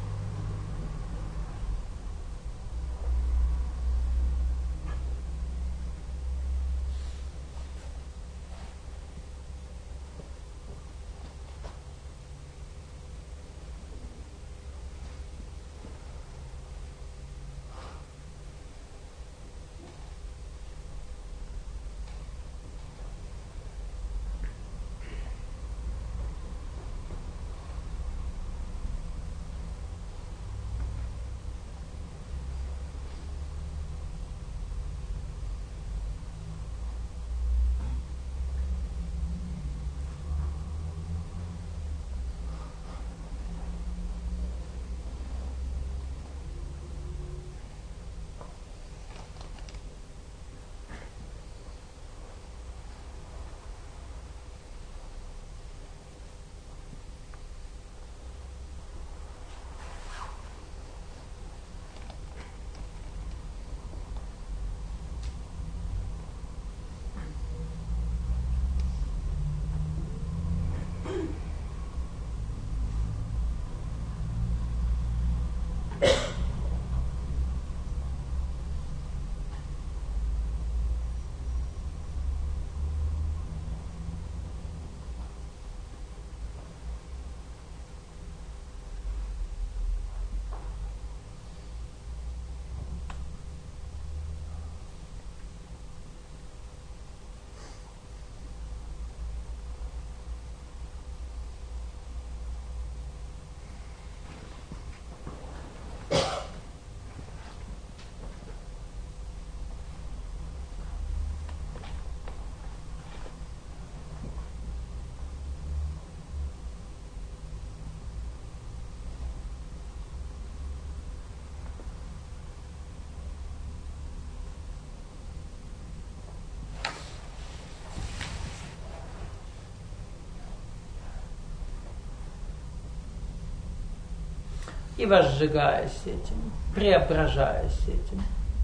и возжигаясь этим, преображаясь этим.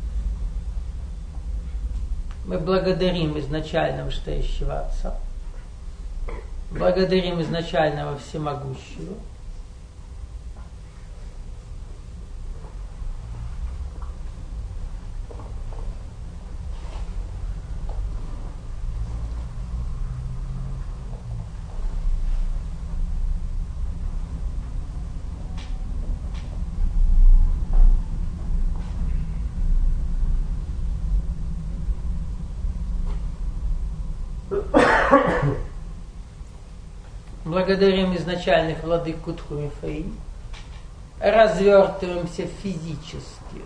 Мы благодарим изначально вышестоящего Отца, благодарим изначального всемогущего, благодарим изначальных владык Кутху Мифаи, развертываемся физически,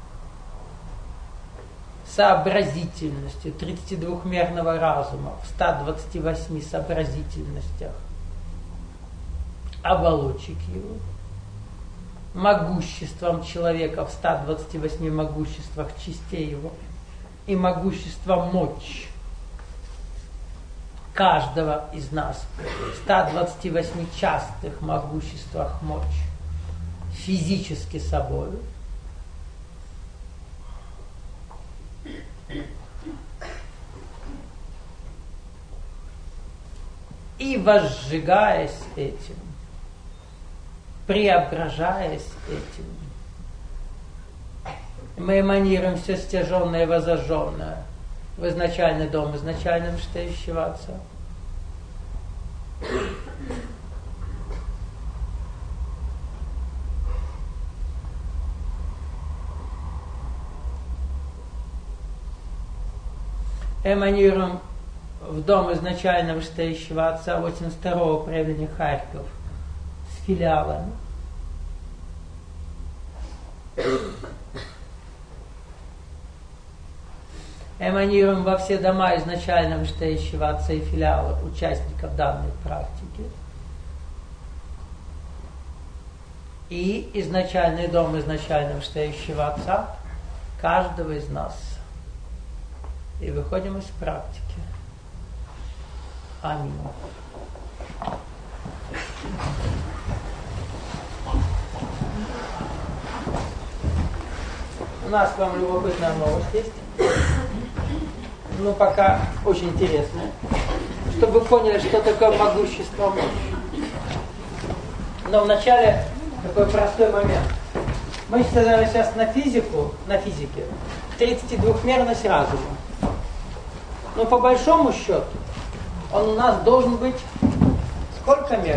сообразительностью тридцатидвухмерного разума в ста двадцати восьми сообразительностях оболочек его, могуществом человека в ста двадцати восьми могуществах частей его и могуществом мочь каждого из нас в ста двадцати восьми частых могуществах мочь физически собою, и возжигаясь этим, преображаясь этим, мы эманируем все стяженное и возожженное в изначальный дом, изначальным штающего Отца. Эманируем в дом изначального штающего Отца восемьдесят второго проявления Харьков с филиалами. Эманируем во все дома изначального штающего Отца и филиала участников данной практики. И изначальный дом изначального штающего Отца каждого из нас. И выходим из практики. Аминь. У нас к вам любопытная новость есть. Ну, пока очень интересная. Чтобы вы поняли, что такое могущество мощи. Но вначале такой простой момент. Мы сказали сейчас на физику, на физике, тридцатидвухмерность разума. Но по большому счету он у нас должен быть сколько мер?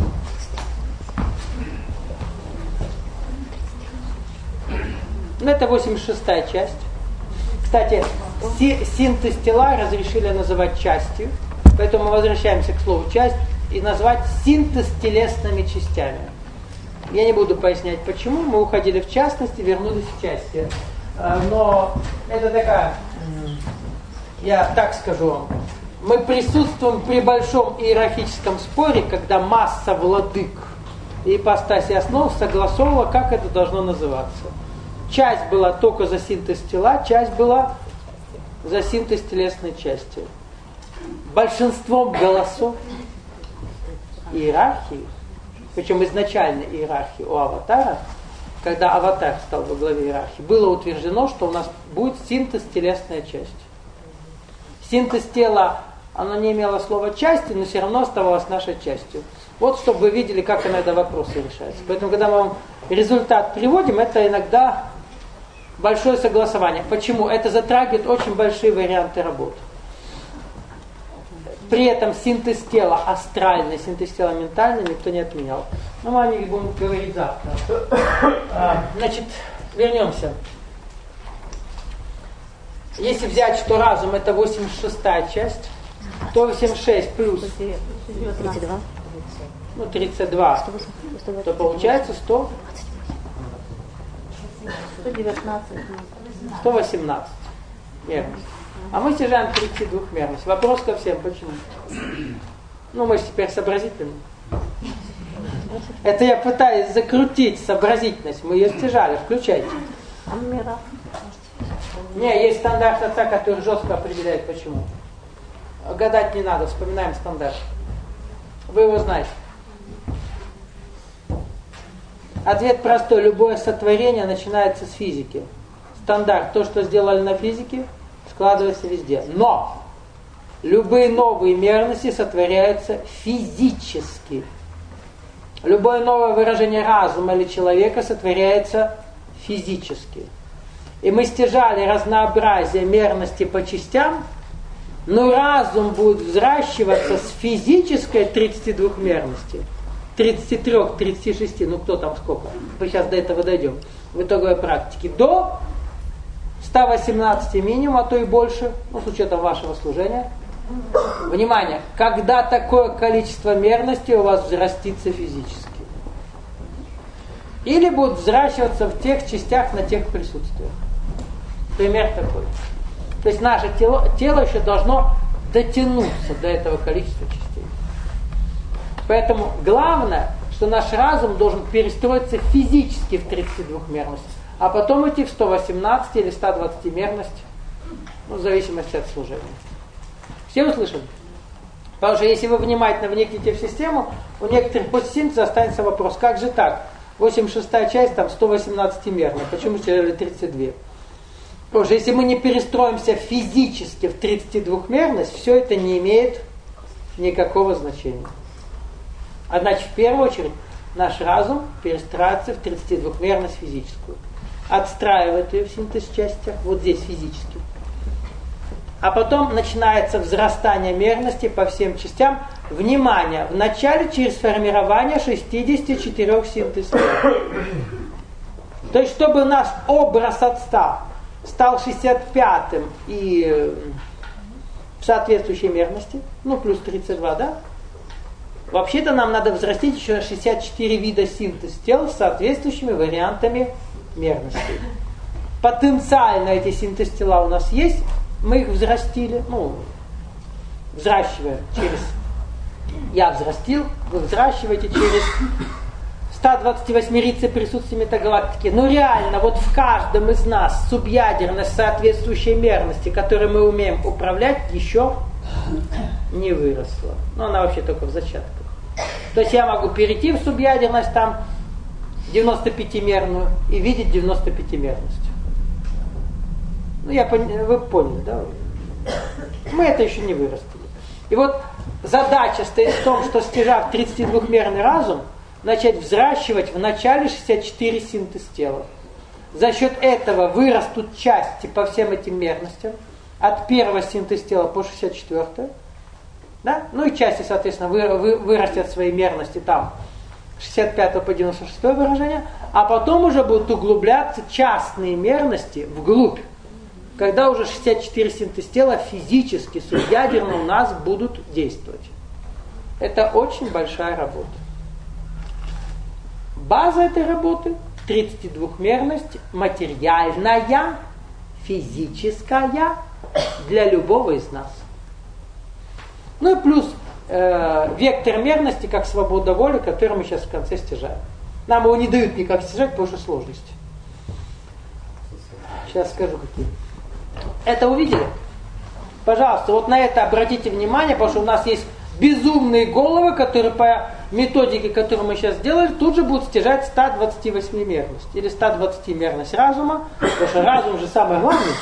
Ну, это восемьдесят шестая часть. Кстати, си- синтез тела разрешили называть частью, поэтому мы возвращаемся к слову часть и назвать синтез телесными частями. Я не буду пояснять почему, мы уходили в частности, вернулись в части. Но это такая, я так скажу вам, мы присутствуем при большом иерархическом споре, когда масса владык и ипостаси основ согласовывала, как это должно называться. Часть была только за синтез тела, часть была за синтез телесной части. Большинством голосов иерархии, причем изначально иерархии у аватара, когда аватар стал во главе иерархии, было утверждено, что у нас будет синтез телесная часть. Синтез тела, оно не имело слова части, но все равно оставалось нашей частью. Вот, чтобы вы видели, как иногда вопросы решаются. Поэтому, когда мы вам результат приводим, это иногда большое согласование. Почему? Это затрагивает очень большие варианты работ. При этом синтез тела астральный, синтез тела ментальный никто не отменял. Но мы о них будем говорить завтра. Значит, вернемся. Если взять, что разум это восемьдесят шестая часть, то восемьдесят шесть плюс тридцать два. Ну, тридцать два, то получается сто сто девятнадцать. сто восемнадцать мерность. А мы снижаем тридцатидвухмерность. Вопрос ко всем, почему? Ну, мы же теперь сообразительны. Это я пытаюсь закрутить сообразительность. Мы ее стяжали, включайте. Не, есть стандарт отца, который жестко определяет, почему. Гадать не надо, вспоминаем стандарт. Вы его знаете. Ответ простой. Любое сотворение начинается с физики. Стандарт. То, что сделали на физике, складывается везде. Но любые новые мерности сотворяются физически. Любое новое выражение разума или человека сотворяется физически. И мы стяжали разнообразие мерности по частям, но разум будет взращиваться с физической тридцатидвухмерности. тридцати трёх, тридцати шести, ну кто там сколько, мы сейчас до этого дойдем, в итоговой практике, до ста восемнадцати минимум, а то и больше, ну с учетом вашего служения, Внимание, когда такое количество мерности у вас взрастится физически. Или будут взращиваться в тех частях, на тех присутствиях. Пример такой. То есть наше тело, тело еще должно дотянуться до этого количества частей. Поэтому главное, что наш разум должен перестроиться физически в тридцатидвухмерность, а потом идти в сто восемнадцать или сто двадцатимерность, ну, в зависимости от служения. Все услышали? Потому что если вы внимательно вникнете в систему, у некоторых после синтеза останется вопрос, как же так? восемьдесят шестая часть там сто восемнадцатимерная, почему сделали тридцать два? Потому что если мы не перестроимся физически в тридцатидвухмерность, все это не имеет никакого значения. А значит, в первую очередь, наш разум перестраивается в тридцатидвухмерность физическую. Отстраивает ее в синтез частях, вот здесь физически. А потом начинается взрастание мерности по всем частям. Внимание! Вначале через формирование шестидесяти четырёх синтезов. То есть, чтобы наш образ отца стал шестьдесят пятым и в соответствующей мерности, ну плюс тридцать два, да? Вообще-то нам надо взрастить еще на шестьдесят четыре вида синтез тел с соответствующими вариантами мерности. Потенциально эти синтез тела у нас есть, мы их взрастили, ну, взращиваем через... Я взрастил, вы взращиваете через сто двадцативосьмериться присутствие метагалактики. Ну реально, вот в каждом из нас субъядерность соответствующей мерности, которой мы умеем управлять, еще не выросла. Но она вообще только в зачатках. То есть я могу перейти в субъядерность там девяносто пятимерную и видеть девяносто пятимерность. Ну, я пон... вы поняли, да? Мы это еще не вырастили. И вот задача стоит в том, что стяжав тридцатидвухмерный разум, начать взращивать в начале шестьдесят четыре синтез тела. За счет этого вырастут части по всем этим мерностям, от первого синтез тела по шестьдесят четвёртое. Да? Ну и части, соответственно, вы, вы, вырастят свои мерности там шестьдесят пятое по девяносто шестое выражение, а потом уже будут углубляться частные мерности вглубь, когда уже шестьдесят четыре синтез тела физически, субъядерно у нас будут действовать. Это очень большая работа. База этой работы – тридцатидвухмерность материальная, физическая для любого из нас. Ну и плюс э, вектор мерности, как свобода воли, который мы сейчас в конце стяжаем. Нам его не дают никак стяжать, потому что сложность. Сейчас скажу какие. Это увидели? Пожалуйста, вот на это обратите внимание, потому что у нас есть безумные головы, которые по методике, которую мы сейчас сделали, тут же будут стяжать сто двадцативосьмимерность или сто двадцатимерность разума, потому что разум же самое главное.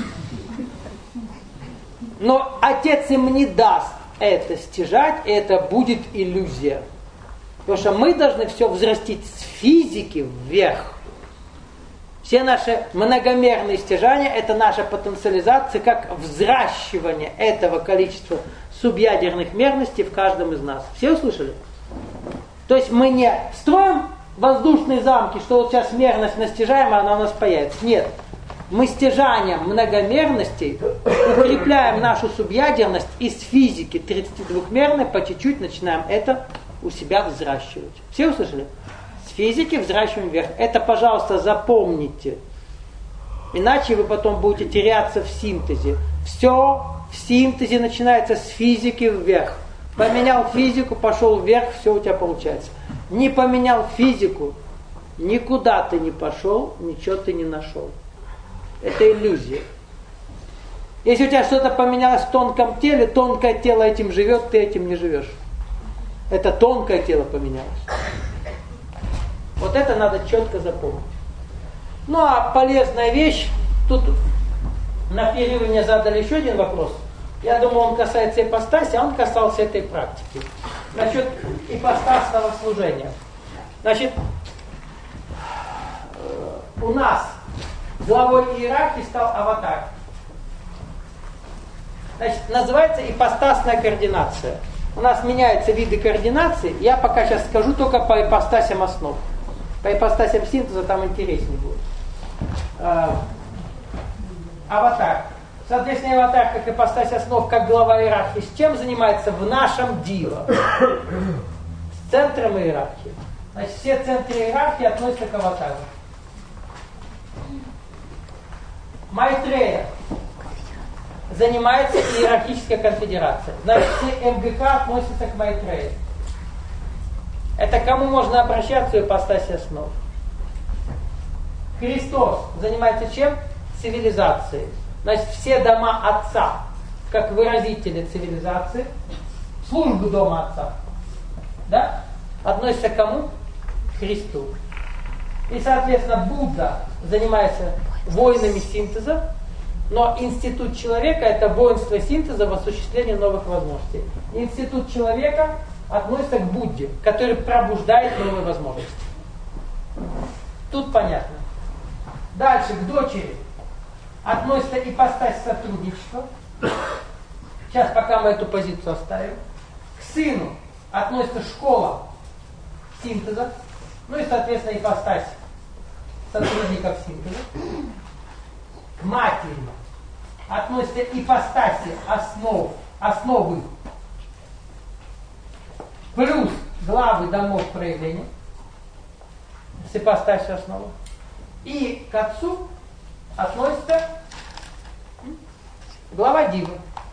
Но Отец им не даст это стяжать, это будет иллюзия. Потому что мы должны все взрастить с физики вверх. Все наши многомерные стяжания – это наша потенциализация, как взращивание этого количества субъядерных мерностей в каждом из нас. Все услышали? То есть мы не строим воздушные замки, что вот сейчас мерность настяжаем, а она у нас появится. Нет. Мы стяжанием многомерностей укрепляем нашу субъядерность из физики тридцатидвухмерной, по чуть-чуть начинаем это у себя взращивать. Все услышали? С физики взращиваем вверх. Это, пожалуйста, запомните. Иначе вы потом будете теряться в синтезе. Все в синтезе начинается с физики вверх. Поменял физику, пошел вверх, все у тебя получается. Не поменял физику, никуда ты не пошел, ничего ты не нашел. Это иллюзия. Если у тебя что-то поменялось в тонком теле, тонкое тело этим живет, ты этим не живешь. Это тонкое тело поменялось. Вот это надо четко запомнить. Ну а полезная вещь, тут на перерыве мне задали еще один вопрос. Я думаю, он касается ипостаси, а он касался этой практики. Насчет ипостасного служения. Значит, у нас главой иерархии стал аватар. Значит, называется ипостасная координация. У нас меняются виды координации. Я пока сейчас скажу только по ипостасям основ. По ипостасям синтеза там интереснее будет. Аватар. Соответственно, аватар, как ипостась основ, как глава иерархии, с чем занимается в нашем дива? С центром иерархии. Значит, все центры иерархии относятся к аватару. Майтрея занимается иерархической конфедерацией. Значит, все МГК относятся к Майтрея. Это кому можно обращаться в ипостаси основ? Христос занимается чем? Цивилизацией. Значит, все дома Отца, как выразители цивилизации, службы дома Отца, да, относятся к кому? К Христу. И, соответственно, Будда занимается войнами синтеза, но институт человека – это воинство синтеза в осуществлении новых возможностей. Институт человека относится к Будде, который пробуждает новые возможности. Тут понятно. Дальше, к дочери относится ипостась сотрудничества. Сейчас пока мы эту позицию оставим. К сыну относится школа синтеза. Ну и, соответственно, ипостась сотрудников синтеза. К матери относятся ипостаси основ, основы плюс главы домов проявления с ипостасью основы. И к отцу относится глава дивы.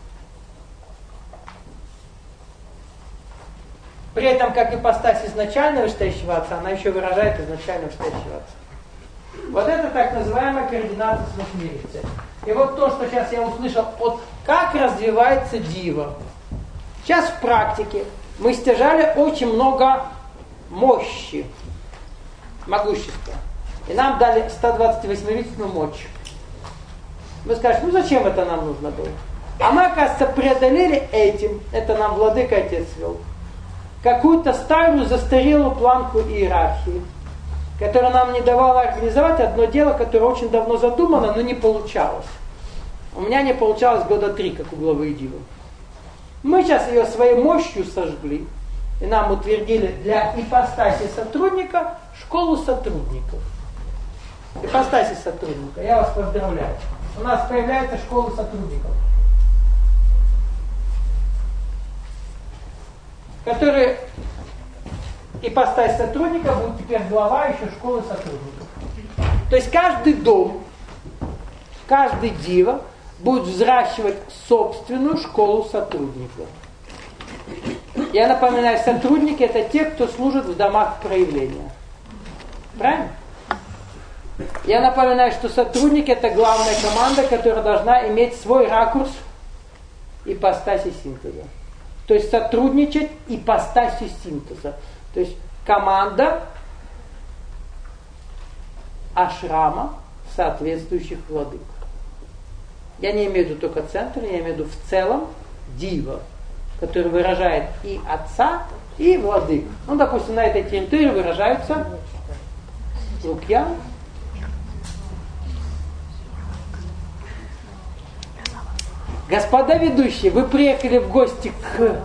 При этом, как ипостась изначального вышестоящего отца, она еще выражает изначально вышестоящего отца. Вот это так называемая координация с восьмерицей. И вот то, что сейчас я услышал, вот как развивается дива. Сейчас в практике мы стяжали очень много мощи, могущества. И нам дали сто двадцать восьмеричную мощь. Вы скажете, ну зачем это нам нужно было? А мы, оказывается, преодолели этим, это нам владыка отец вел, какую-то старую застарелую планку иерархии, которая нам не давала организовать одно дело, которое очень давно задумано, но не получалось. У меня не получалось года три, как у главы дивы. Мы сейчас ее своей мощью сожгли, и нам утвердили для ипостаси сотрудника школу сотрудников. Ипостаси сотрудника. Я вас поздравляю. У нас появляется школа сотрудников, которые ипостась сотрудника будет теперь глава еще школы сотрудников. То есть каждый дом, каждый дива будет взращивать собственную школу сотрудников. Я напоминаю, сотрудники это те, кто служит в домах проявления. Правильно? Я напоминаю, что сотрудники это главная команда, которая должна иметь свой ракурс ипостаси синтеза. То есть сотрудничать ипостаси синтеза. То есть команда ашрама соответствующих владык. Я не имею в виду только центр, я имею в виду в целом дива, который выражает и отца, и владык. Ну, допустим, на этой территории выражаются Лукьян, господа ведущие, вы приехали в гости к...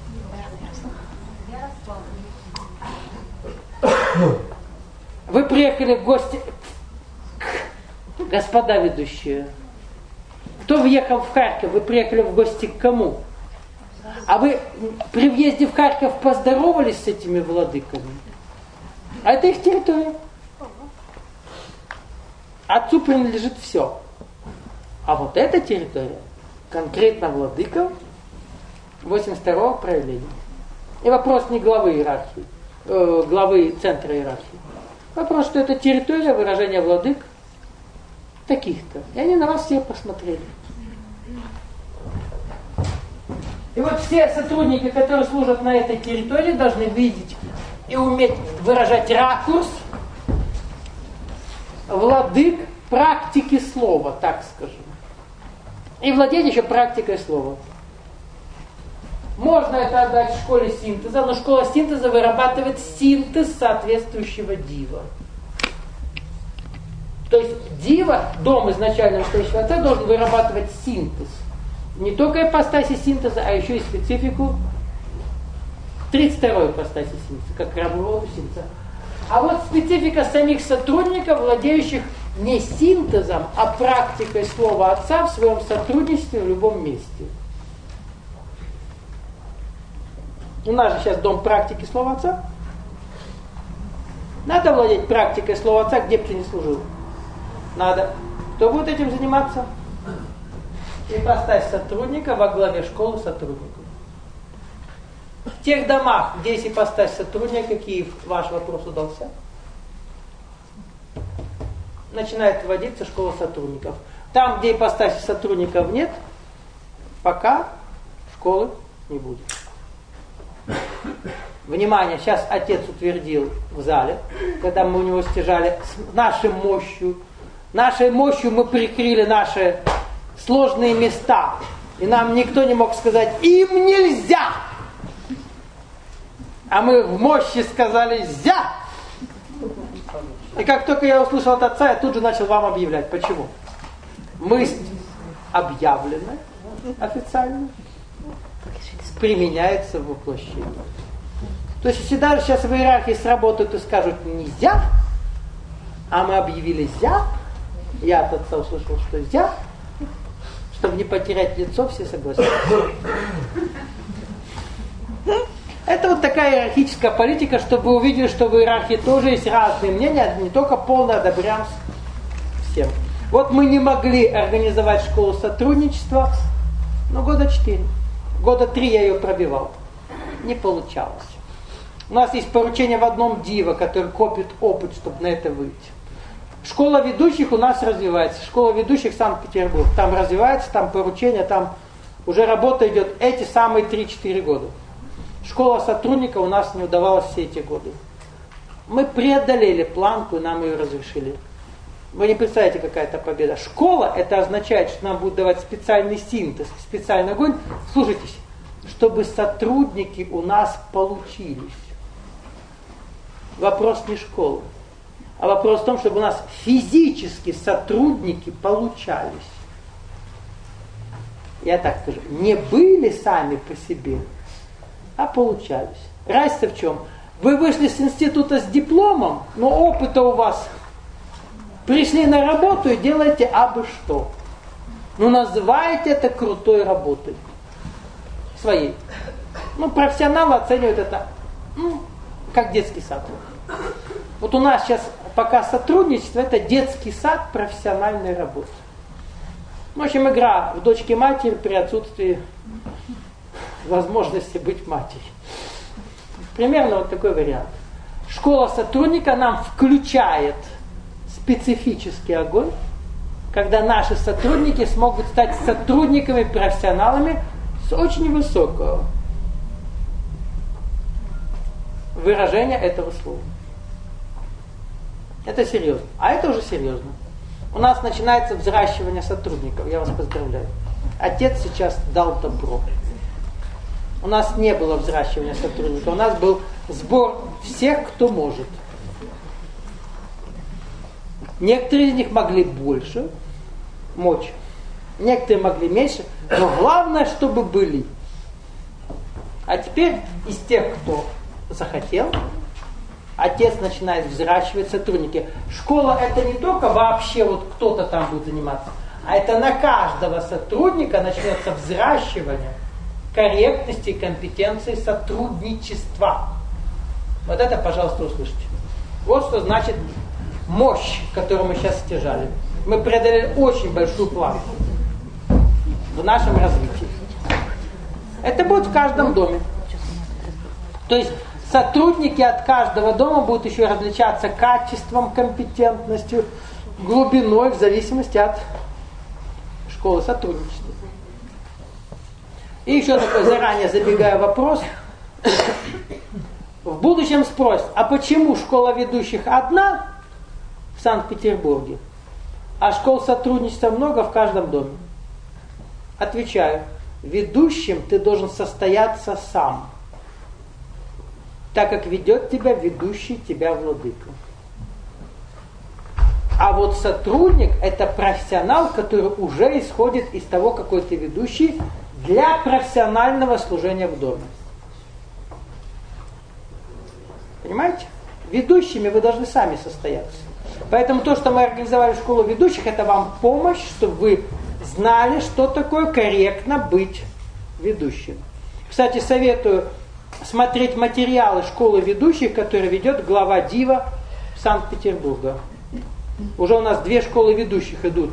Вы приехали в гости к... Господа ведущие. Кто въехал в Харьков? Вы приехали в гости к кому? А вы при въезде в Харьков поздоровались с этими владыками? А это их территория. Отцу принадлежит все. А вот эта территория конкретно владыков восемьдесят второго проявления. И вопрос не главы иерархии, э, главы центра иерархии. Вопрос, что это территория выражения владык таких-то. И они на вас все посмотрели. И вот все сотрудники, которые служат на этой территории, должны видеть и уметь выражать ракурс владык практики слова, так скажем. И владеть еще практикой слова. Можно это отдать в школе синтеза, но школа синтеза вырабатывает синтез соответствующего дива. То есть дива, дом изначально настоящего отца, должен вырабатывать синтез. Не только ипостаси синтеза, а еще и специфику тридцать второй ипостаси синтеза, как рабового синтеза. А вот специфика самих сотрудников, владеющих не синтезом, а практикой слова отца в своем сотрудничестве в любом месте. У нас же сейчас дом практики слова отца. Надо владеть практикой слова отца, где бы ты ни служил. Надо. Кто будет этим заниматься? И поставь сотрудника во главе школы сотрудников. В тех домах, где есть ипостась сотрудника, какие ваш вопрос удался, начинает вводиться школа сотрудников. Там, где ипостаси сотрудников нет, пока школы не будет. Внимание, сейчас отец утвердил в зале, когда мы у него стяжали с нашей мощью. Нашей мощью мы прикрыли наши сложные места. И нам никто не мог сказать, им нельзя! А мы в мощи сказали, нельзя! И как только я услышал от отца, я тут же начал вам объявлять. Почему? Мысль объявлена официально, применяется в воплощении. То есть, если даже сейчас в иерархии сработают и скажут нельзя, а мы объявили «зя», я от отца услышал, что «зя», чтобы не потерять лицо, все согласились. Это вот такая иерархическая политика, чтобы вы увидели, что в иерархии тоже есть разные мнения, не только полное одобрям всем. Вот мы не могли организовать школу сотрудничества, но года четыре. Года три я ее пробивал. Не получалось. У нас есть поручение в одном ДИВа, который копит опыт, чтобы на это выйти. Школа ведущих у нас развивается. Школа ведущих Санкт-Петербург. Там развивается, там поручение, там уже работа идет эти самые три-четыре года. Школа сотрудников у нас не удавалась все эти годы. Мы преодолели планку, и нам ее разрешили. Вы не представляете, какая это победа. Школа, это означает, что нам будут давать специальный синтез, специальный огонь. Слушайтесь, чтобы сотрудники у нас получились. Вопрос не школы, а вопрос в том, чтобы у нас физически сотрудники получались. Я так скажу, не были сами по себе, а получались. Разница в чем? Вы вышли с института с дипломом, но опыта у вас. Пришли на работу и делаете абы что. Ну, называете это крутой работой. Своей. Ну, профессионалы оценивают это, ну, как детский сад. Вот у нас сейчас пока сотрудничество, это детский сад профессиональной работы. В общем, игра в дочке матери при отсутствии возможности быть матерью. Примерно вот такой вариант. Школа сотрудника нам включает специфический огонь, когда наши сотрудники смогут стать сотрудниками, профессионалами с очень высокого выражения этого слова. Это серьезно. А это уже серьезно. У нас начинается взращивание сотрудников. Я вас поздравляю. Отец сейчас дал добро. У нас не было взращивания сотрудников. У нас был сбор всех, кто может. Некоторые из них могли больше мочь. Некоторые могли меньше. Но главное, чтобы были. А теперь из тех, кто захотел, отец начинает взращивать сотрудники. Школа это не только вообще вот кто-то там будет заниматься, а это на каждого сотрудника начнется взращивание корректности и компетенции сотрудничества. Вот это, пожалуйста, услышьте. Вот что значит мощь, которую мы сейчас стяжали. Мы преодолели очень большую планку в нашем развитии. Это будет в каждом доме. То есть сотрудники от каждого дома будут еще различаться качеством, компетентностью, глубиной в зависимости от школы сотрудничества. И еще такой, заранее забегая вопрос. В будущем спросят, а почему школа ведущих одна в Санкт-Петербурге, а школ сотрудничества много в каждом доме? Отвечаю, ведущим ты должен состояться сам, так как ведет тебя ведущий тебя владыка. А вот сотрудник это профессионал, который уже исходит из того, какой ты ведущий для профессионального служения в доме. Понимаете? Ведущими вы должны сами состояться. Поэтому то, что мы организовали школу ведущих, это вам помощь, чтобы вы знали, что такое корректно быть ведущим. Кстати, советую смотреть материалы школы ведущих, которые ведет глава Дива Санкт-Петербурга. Уже у нас две школы ведущих идут.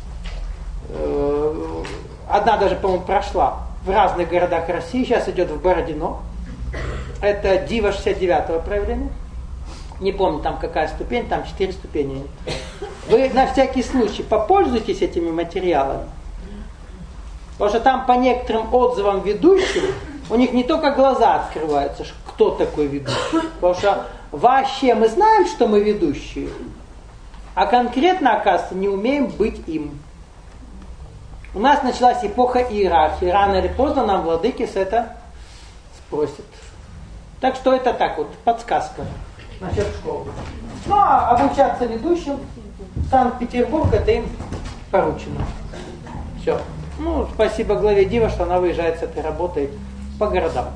Одна даже, по-моему, прошла в разных городах России. Сейчас идет в Бородино. Это Дива шестьдесят девятого проявления. Не помню, там какая ступень, там четыре ступени. Вы на всякий случай попользуйтесь этими материалами. Потому что там по некоторым отзывам ведущих, у них не только глаза открываются, кто такой ведущий. Потому что вообще мы знаем, что мы ведущие, а конкретно, оказывается, не умеем быть им. У нас началась эпоха иерархии. Рано или поздно нам владыки с это спросят. Так что это так вот, подсказка насчет школы. Ну а обучаться ведущим Санкт-Петербург, это им поручено. Все. Ну, спасибо главе Дива, что она выезжает с этой работой по городам.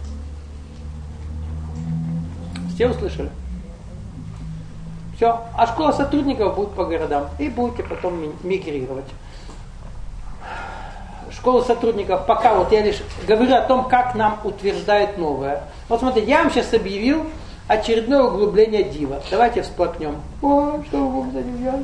Все услышали? Все. А школа сотрудников будет по городам. И будете потом мигрировать. Школа сотрудников, пока вот я лишь говорю о том, как нам утверждают новое. Вот смотрите, я вам сейчас объявил очередное углубление Дива. Давайте всплакнем. Ой, что вы будете делать?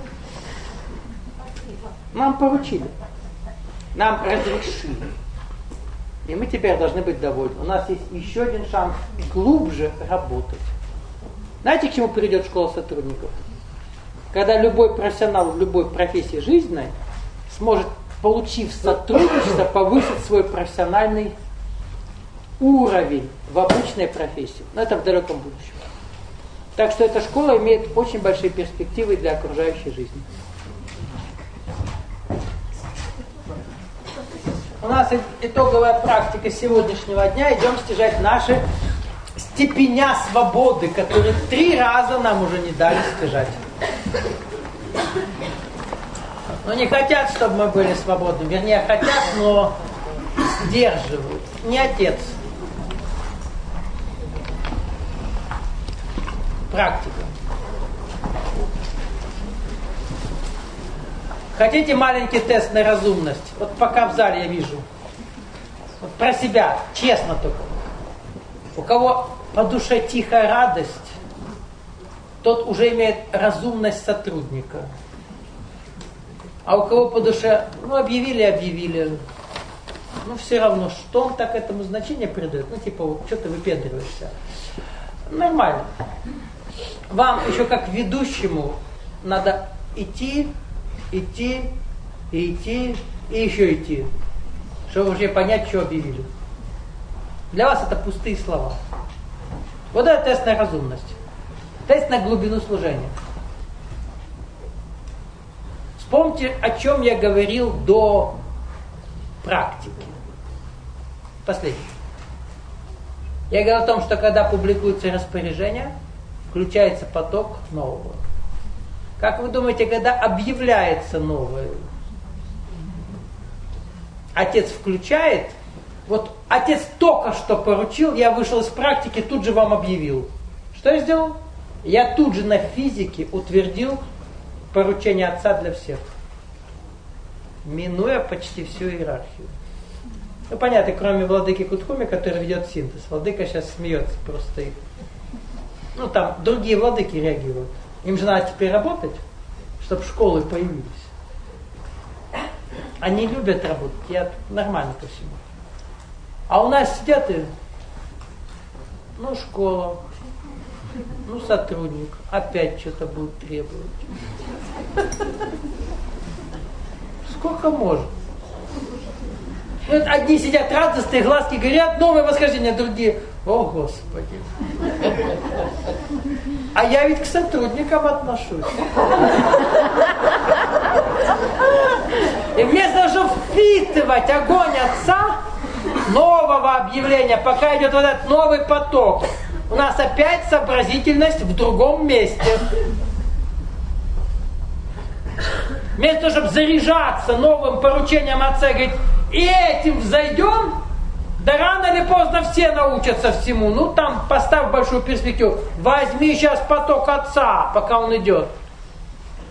Нам поручили. Нам разрешили. И мы теперь должны быть довольны. У нас есть еще один шанс глубже работать. Знаете, к чему приведет школа сотрудников? Когда любой профессионал в любой профессии жизненной сможет, получив сотрудничество, повысить свой профессиональный уровень в обычной профессии. Но это в далеком будущем. Так что эта школа имеет очень большие перспективы для окружающей жизни. У нас итоговая практика сегодняшнего дня. Идем стяжать наши степеня свободы, которые три раза нам уже не дали стяжать. Но не хотят, чтобы мы были свободны. Вернее, хотят, но сдерживают. Не отец. Практика. Хотите маленький тест на разумность? Вот пока в зале я вижу. Вот про себя, честно только. У кого по душе тихая радость, тот уже имеет разумность сотрудника. А у кого по душе, ну объявили, объявили. Ну все равно, что он так этому значение придает? Ну типа, вот, что ты выпендриваешься? Нормально. Вам еще как ведущему надо идти, идти, и идти, и еще идти. Чтобы уже понять, что объявили. Для вас это пустые слова. Вот это тест на разумность. Тест на глубину служения. Вспомните, о чем я говорил до практики. Последний. Я говорил о том, что когда публикуются распоряжения, включается поток нового. Как вы думаете, когда объявляется новое, отец включает? Вот отец только что поручил, я вышел из практики, тут же вам объявил. Что я сделал? Я тут же на физике утвердил поручение отца для всех, минуя почти всю иерархию. Ну понятно, кроме владыки Кутхуми, который ведет синтез. Владыка сейчас смеется просто. И... Ну там другие владыки реагируют. Им же надо теперь работать, чтобы школы появились. Они любят работать, я нормально ко всему. А у нас сидят и, ну школа, ну сотрудник, опять что-то будут требовать. Сколько можно? Вот одни сидят радостные, глазки горят, новое восхождение, другие, о Господи. А я ведь к сотрудникам отношусь. И вместо того, чтобы впитывать огонь отца, нового объявления, пока идет вот этот новый поток, у нас опять сообразительность в другом месте. Вместо того, чтобы заряжаться новым поручением отца и говорить, и этим взойдем, да рано или поздно все научатся всему. Ну там поставь большую перспективу. Возьми сейчас поток отца, пока он идет.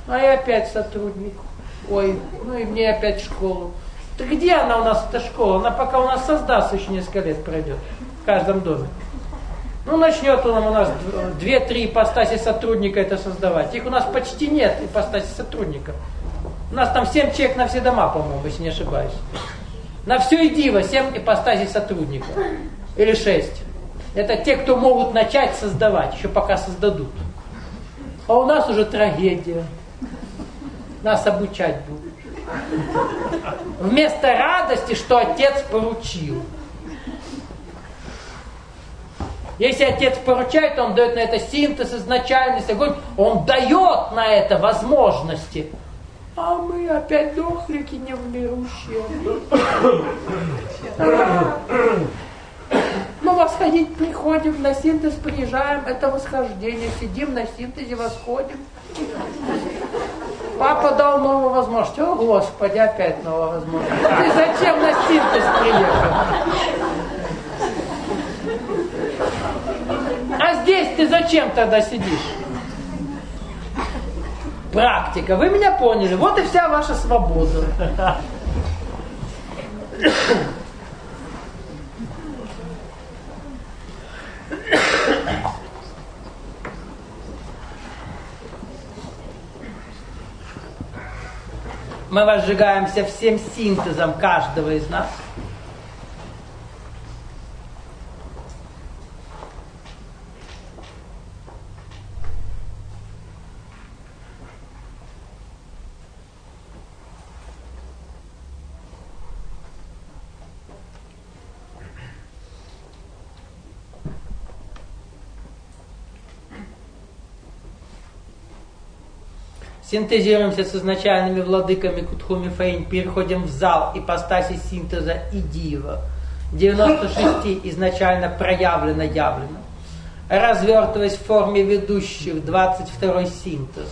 А я опять сотрудник. Ой, ну и мне опять в школу. Да где она у нас, эта школа? Она пока у нас создастся, еще несколько лет пройдет. В каждом доме. Ну, начнет он у нас две-три ипостаси сотрудника это создавать. Их у нас почти нет, ипостаси сотрудника. У нас там семь человек на все дома, по-моему, если не ошибаюсь. На все и диво семь ипостасей сотрудника. Или шесть. Это те, кто могут начать создавать, еще пока создадут. А у нас уже трагедия. Нас обучать будут. Вместо радости, что отец поручил. Если отец поручает, он дает на это синтез, изначальность, огонь. Он дает на это возможности. А мы опять дохлики невмирущие. Мы восходить приходим, на синтез приезжаем, это восхождение. Сидим на синтезе, восходим. Папа дал новую возможность. О, Господи, опять новая возможность. Ты зачем на синтез приехал? А здесь ты зачем тогда сидишь? Практика. Вы меня поняли. Вот и вся ваша свобода. Мы возжигаемся всем синтезом каждого из нас. Синтезируемся с изначальными владыками Кутхуми Фейн, переходим в зал ипостаси синтеза и дива. девяносто шесть изначально проявлено, явлено. Развертываясь в форме ведущих, двадцать второй синтез.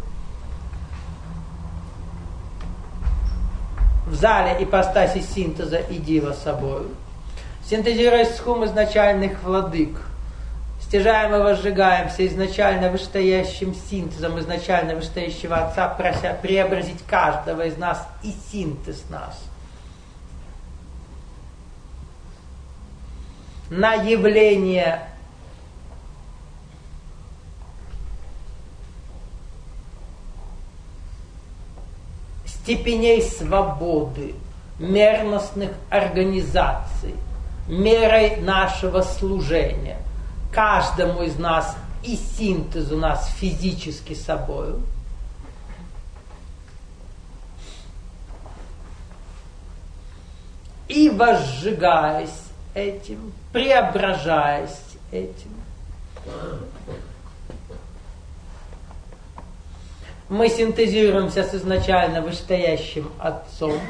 В зале ипостаси синтеза и дива собою. Синтезируясь с хум изначальных владык. Стяжаем и возжигаемся изначально вышестоящим синтезом изначально вышестоящего Отца, прося преобразить каждого из нас и синтез нас. На явление степеней свободы, мерностных организаций, мерой нашего служения. Каждому из нас и синтез у нас физически собою. И возжигаясь этим, преображаясь этим, мы синтезируемся с изначально вышестоящим Отцом.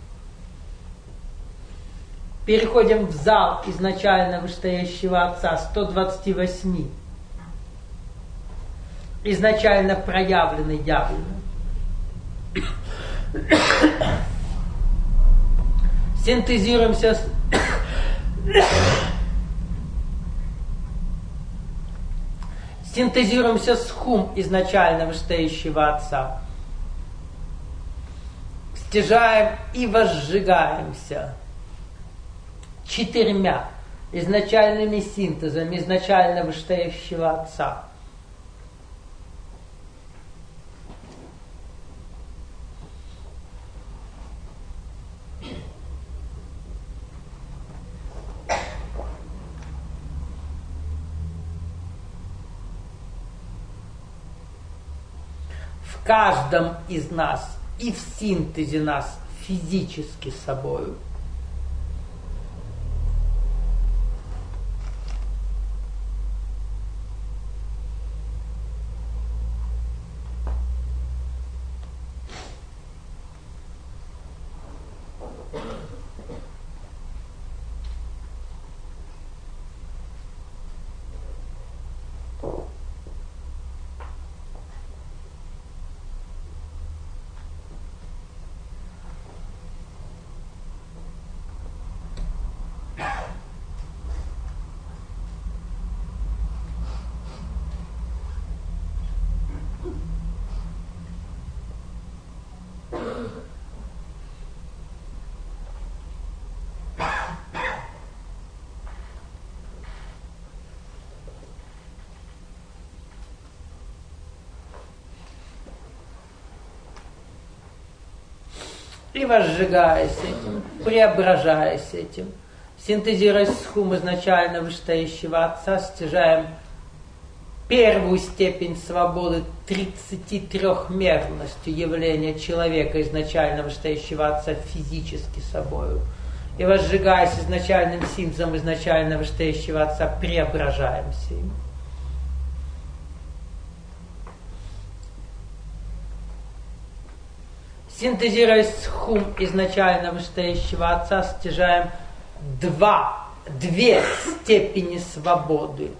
Переходим в зал изначально вышестоящего Отца сто двадцать восемь. Изначально проявленный, явленный. Синтезируемся с... Синтезируемся с хум изначально вышестоящего Отца. Стяжаем и возжигаемся четырьмя изначальными синтезами изначально вышестоящего Отца. В каждом из нас и в синтезе нас физически собою. И возжигаясь этим, преображаясь этим, синтезируя схум изначально вышестоящего Отца, стяжаем первую степень свободы тридцатитрёхмерностью явления человека изначально вышестоящего Отца физически собою. И возжигаясь изначальным синтезом изначально вышестоящего Отца, преображаемся им. Синтезируя схум изначально вышестоящего Отца, стяжаем два, две степени свободы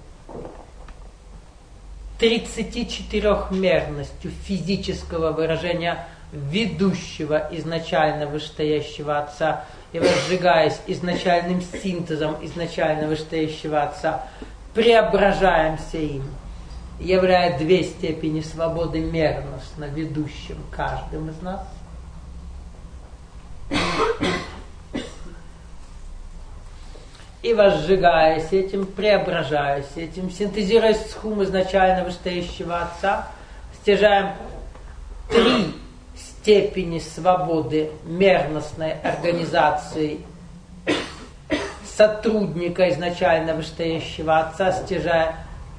тридцатичетырёхмерностью физического выражения ведущего изначально вышестоящего Отца, и возжигаясь изначальным синтезом изначально вышестоящего Отца, преображаемся им, являя две степени свободы мерностно ведущим каждым из нас. И возжигаясь этим, преображаясь этим, синтезируя схум изначально вышестоящего Отца, стяжаем три степени свободы мерностной организации сотрудника изначально вышестоящего Отца, стяжая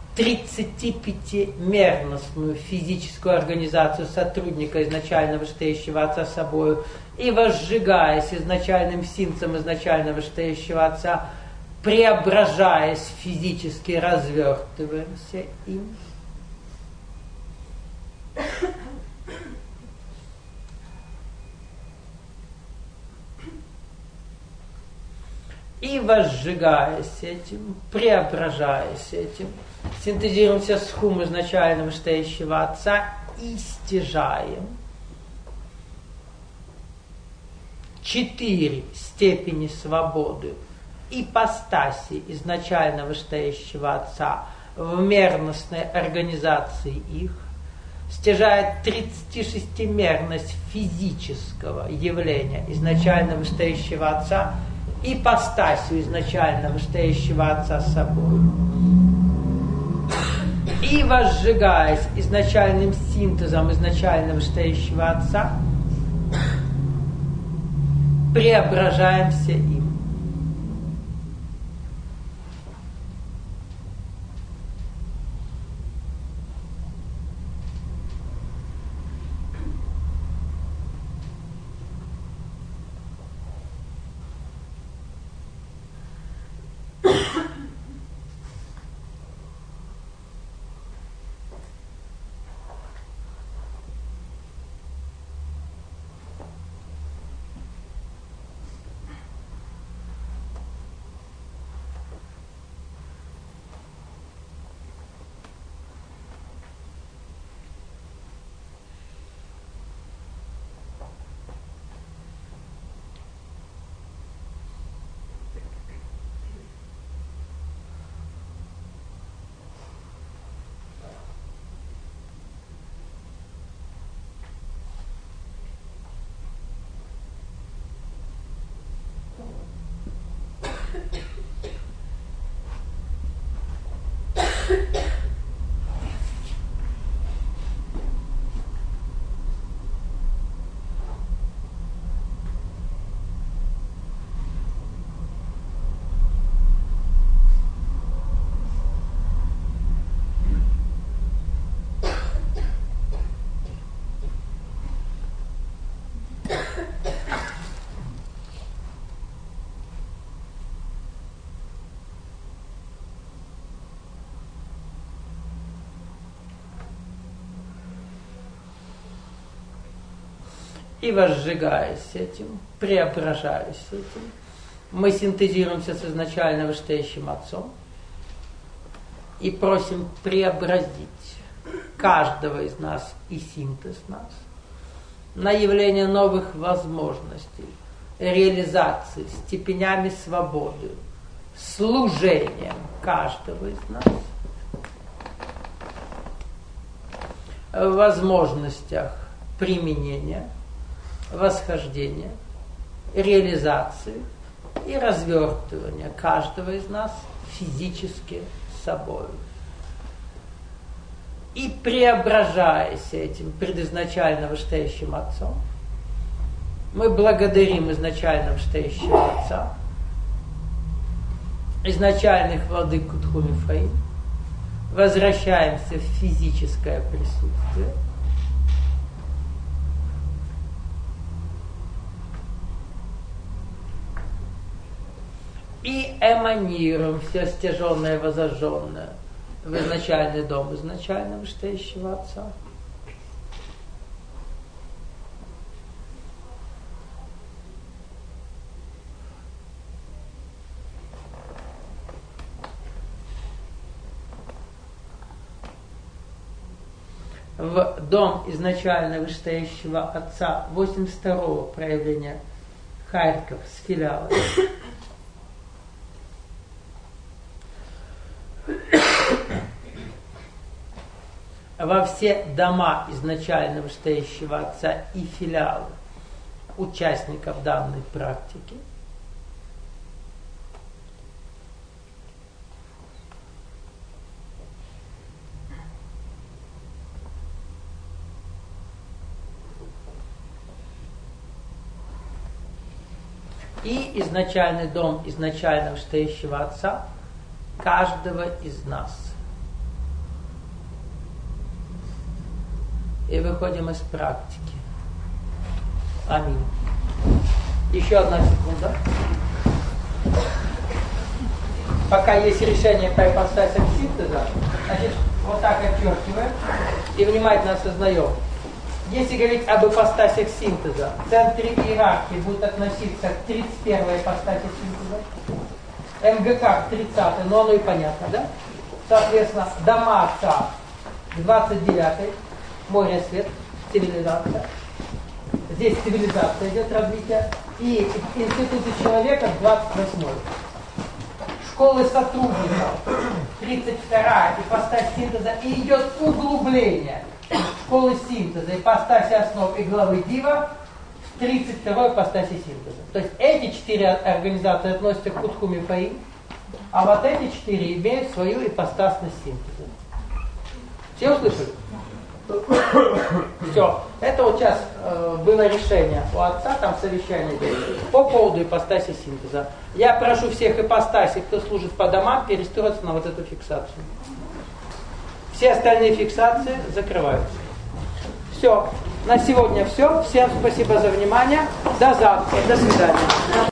тридцатипятимерностную физическую организацию сотрудника изначально вышестоящего Отца собою, и возжигаясь изначальным синтезом изначально вышестоящего Отца, преображаясь физически, развертываемся им. И возжигаясь этим, преображаясь этим, синтезируемся с хум изначально вышестоящего Отца и стяжаем четыре степени свободы ипостаси изначально вышестоящего Отца в мерностной организации их, стяжает тридцатишестимерность физического явления изначально вышестоящего Отца ипостасью изначально вышестоящего Отца с собой. И возжигаясь изначальным синтезом изначально вышестоящего Отца, преображаемся им. И возжигаясь этим, преображаясь этим, мы синтезируемся с изначально вышестоящим Отцом и просим преобразить каждого из нас и синтез нас на явление новых возможностей, реализации, степенями свободы, служением каждого из нас, в возможностях применения, восхождения, реализации и развертывания каждого из нас физически собой. И преображаясь этим предизначально вышестоящим Отцом, Мы благодарим изначально вышестоящего Отца, изначальных владык Кутху Мифраим, возвращаемся в физическое присутствие, и эманируем все стяженное, возожженное в изначальный дом изначально вышестоящего Отца. В дом изначально вышестоящего Отца восемьдесят второго проявления Харьков с филиалом. Во все дома изначально вышестоящего Отца и филиалы участников данной практики. И изначальный дом изначально вышестоящего Отца каждого из нас. И выходим из практики. Аминь. Еще одна секунда. Пока есть решение по ипостасям синтеза, значит, вот так отчеркиваем и внимательно осознаем. Если говорить об ипостасях синтеза, в центре иерархии будут относиться к тридцать первой ипостаси синтеза, эм гэ ка к тридцатой, но оно и понятно, да? Соответственно, дома Отца к двадцать девятой, море свет, цивилизация. Здесь цивилизация идет развитие. И институты человека к двадцать восьмой. Школы сотрудников, тридцать вторая ипостась синтеза, и идет углубление школы синтеза, ипостаси основ и главы Дива в тридцать второй ипостаси синтеза. То есть эти четыре организации относятся к Кутху Мифраим, а вот эти четыре имеют свою ипостасность синтеза. Все услышали? Все. Это вот сейчас э, было решение у Отца, там совещание было, по поводу ипостаси синтеза. Я прошу всех ипостасей, кто служит по домам, перестроиться на вот эту фиксацию. Все остальные фиксации закрываются. Все. На сегодня все. Всем спасибо за внимание. До завтра. До свидания.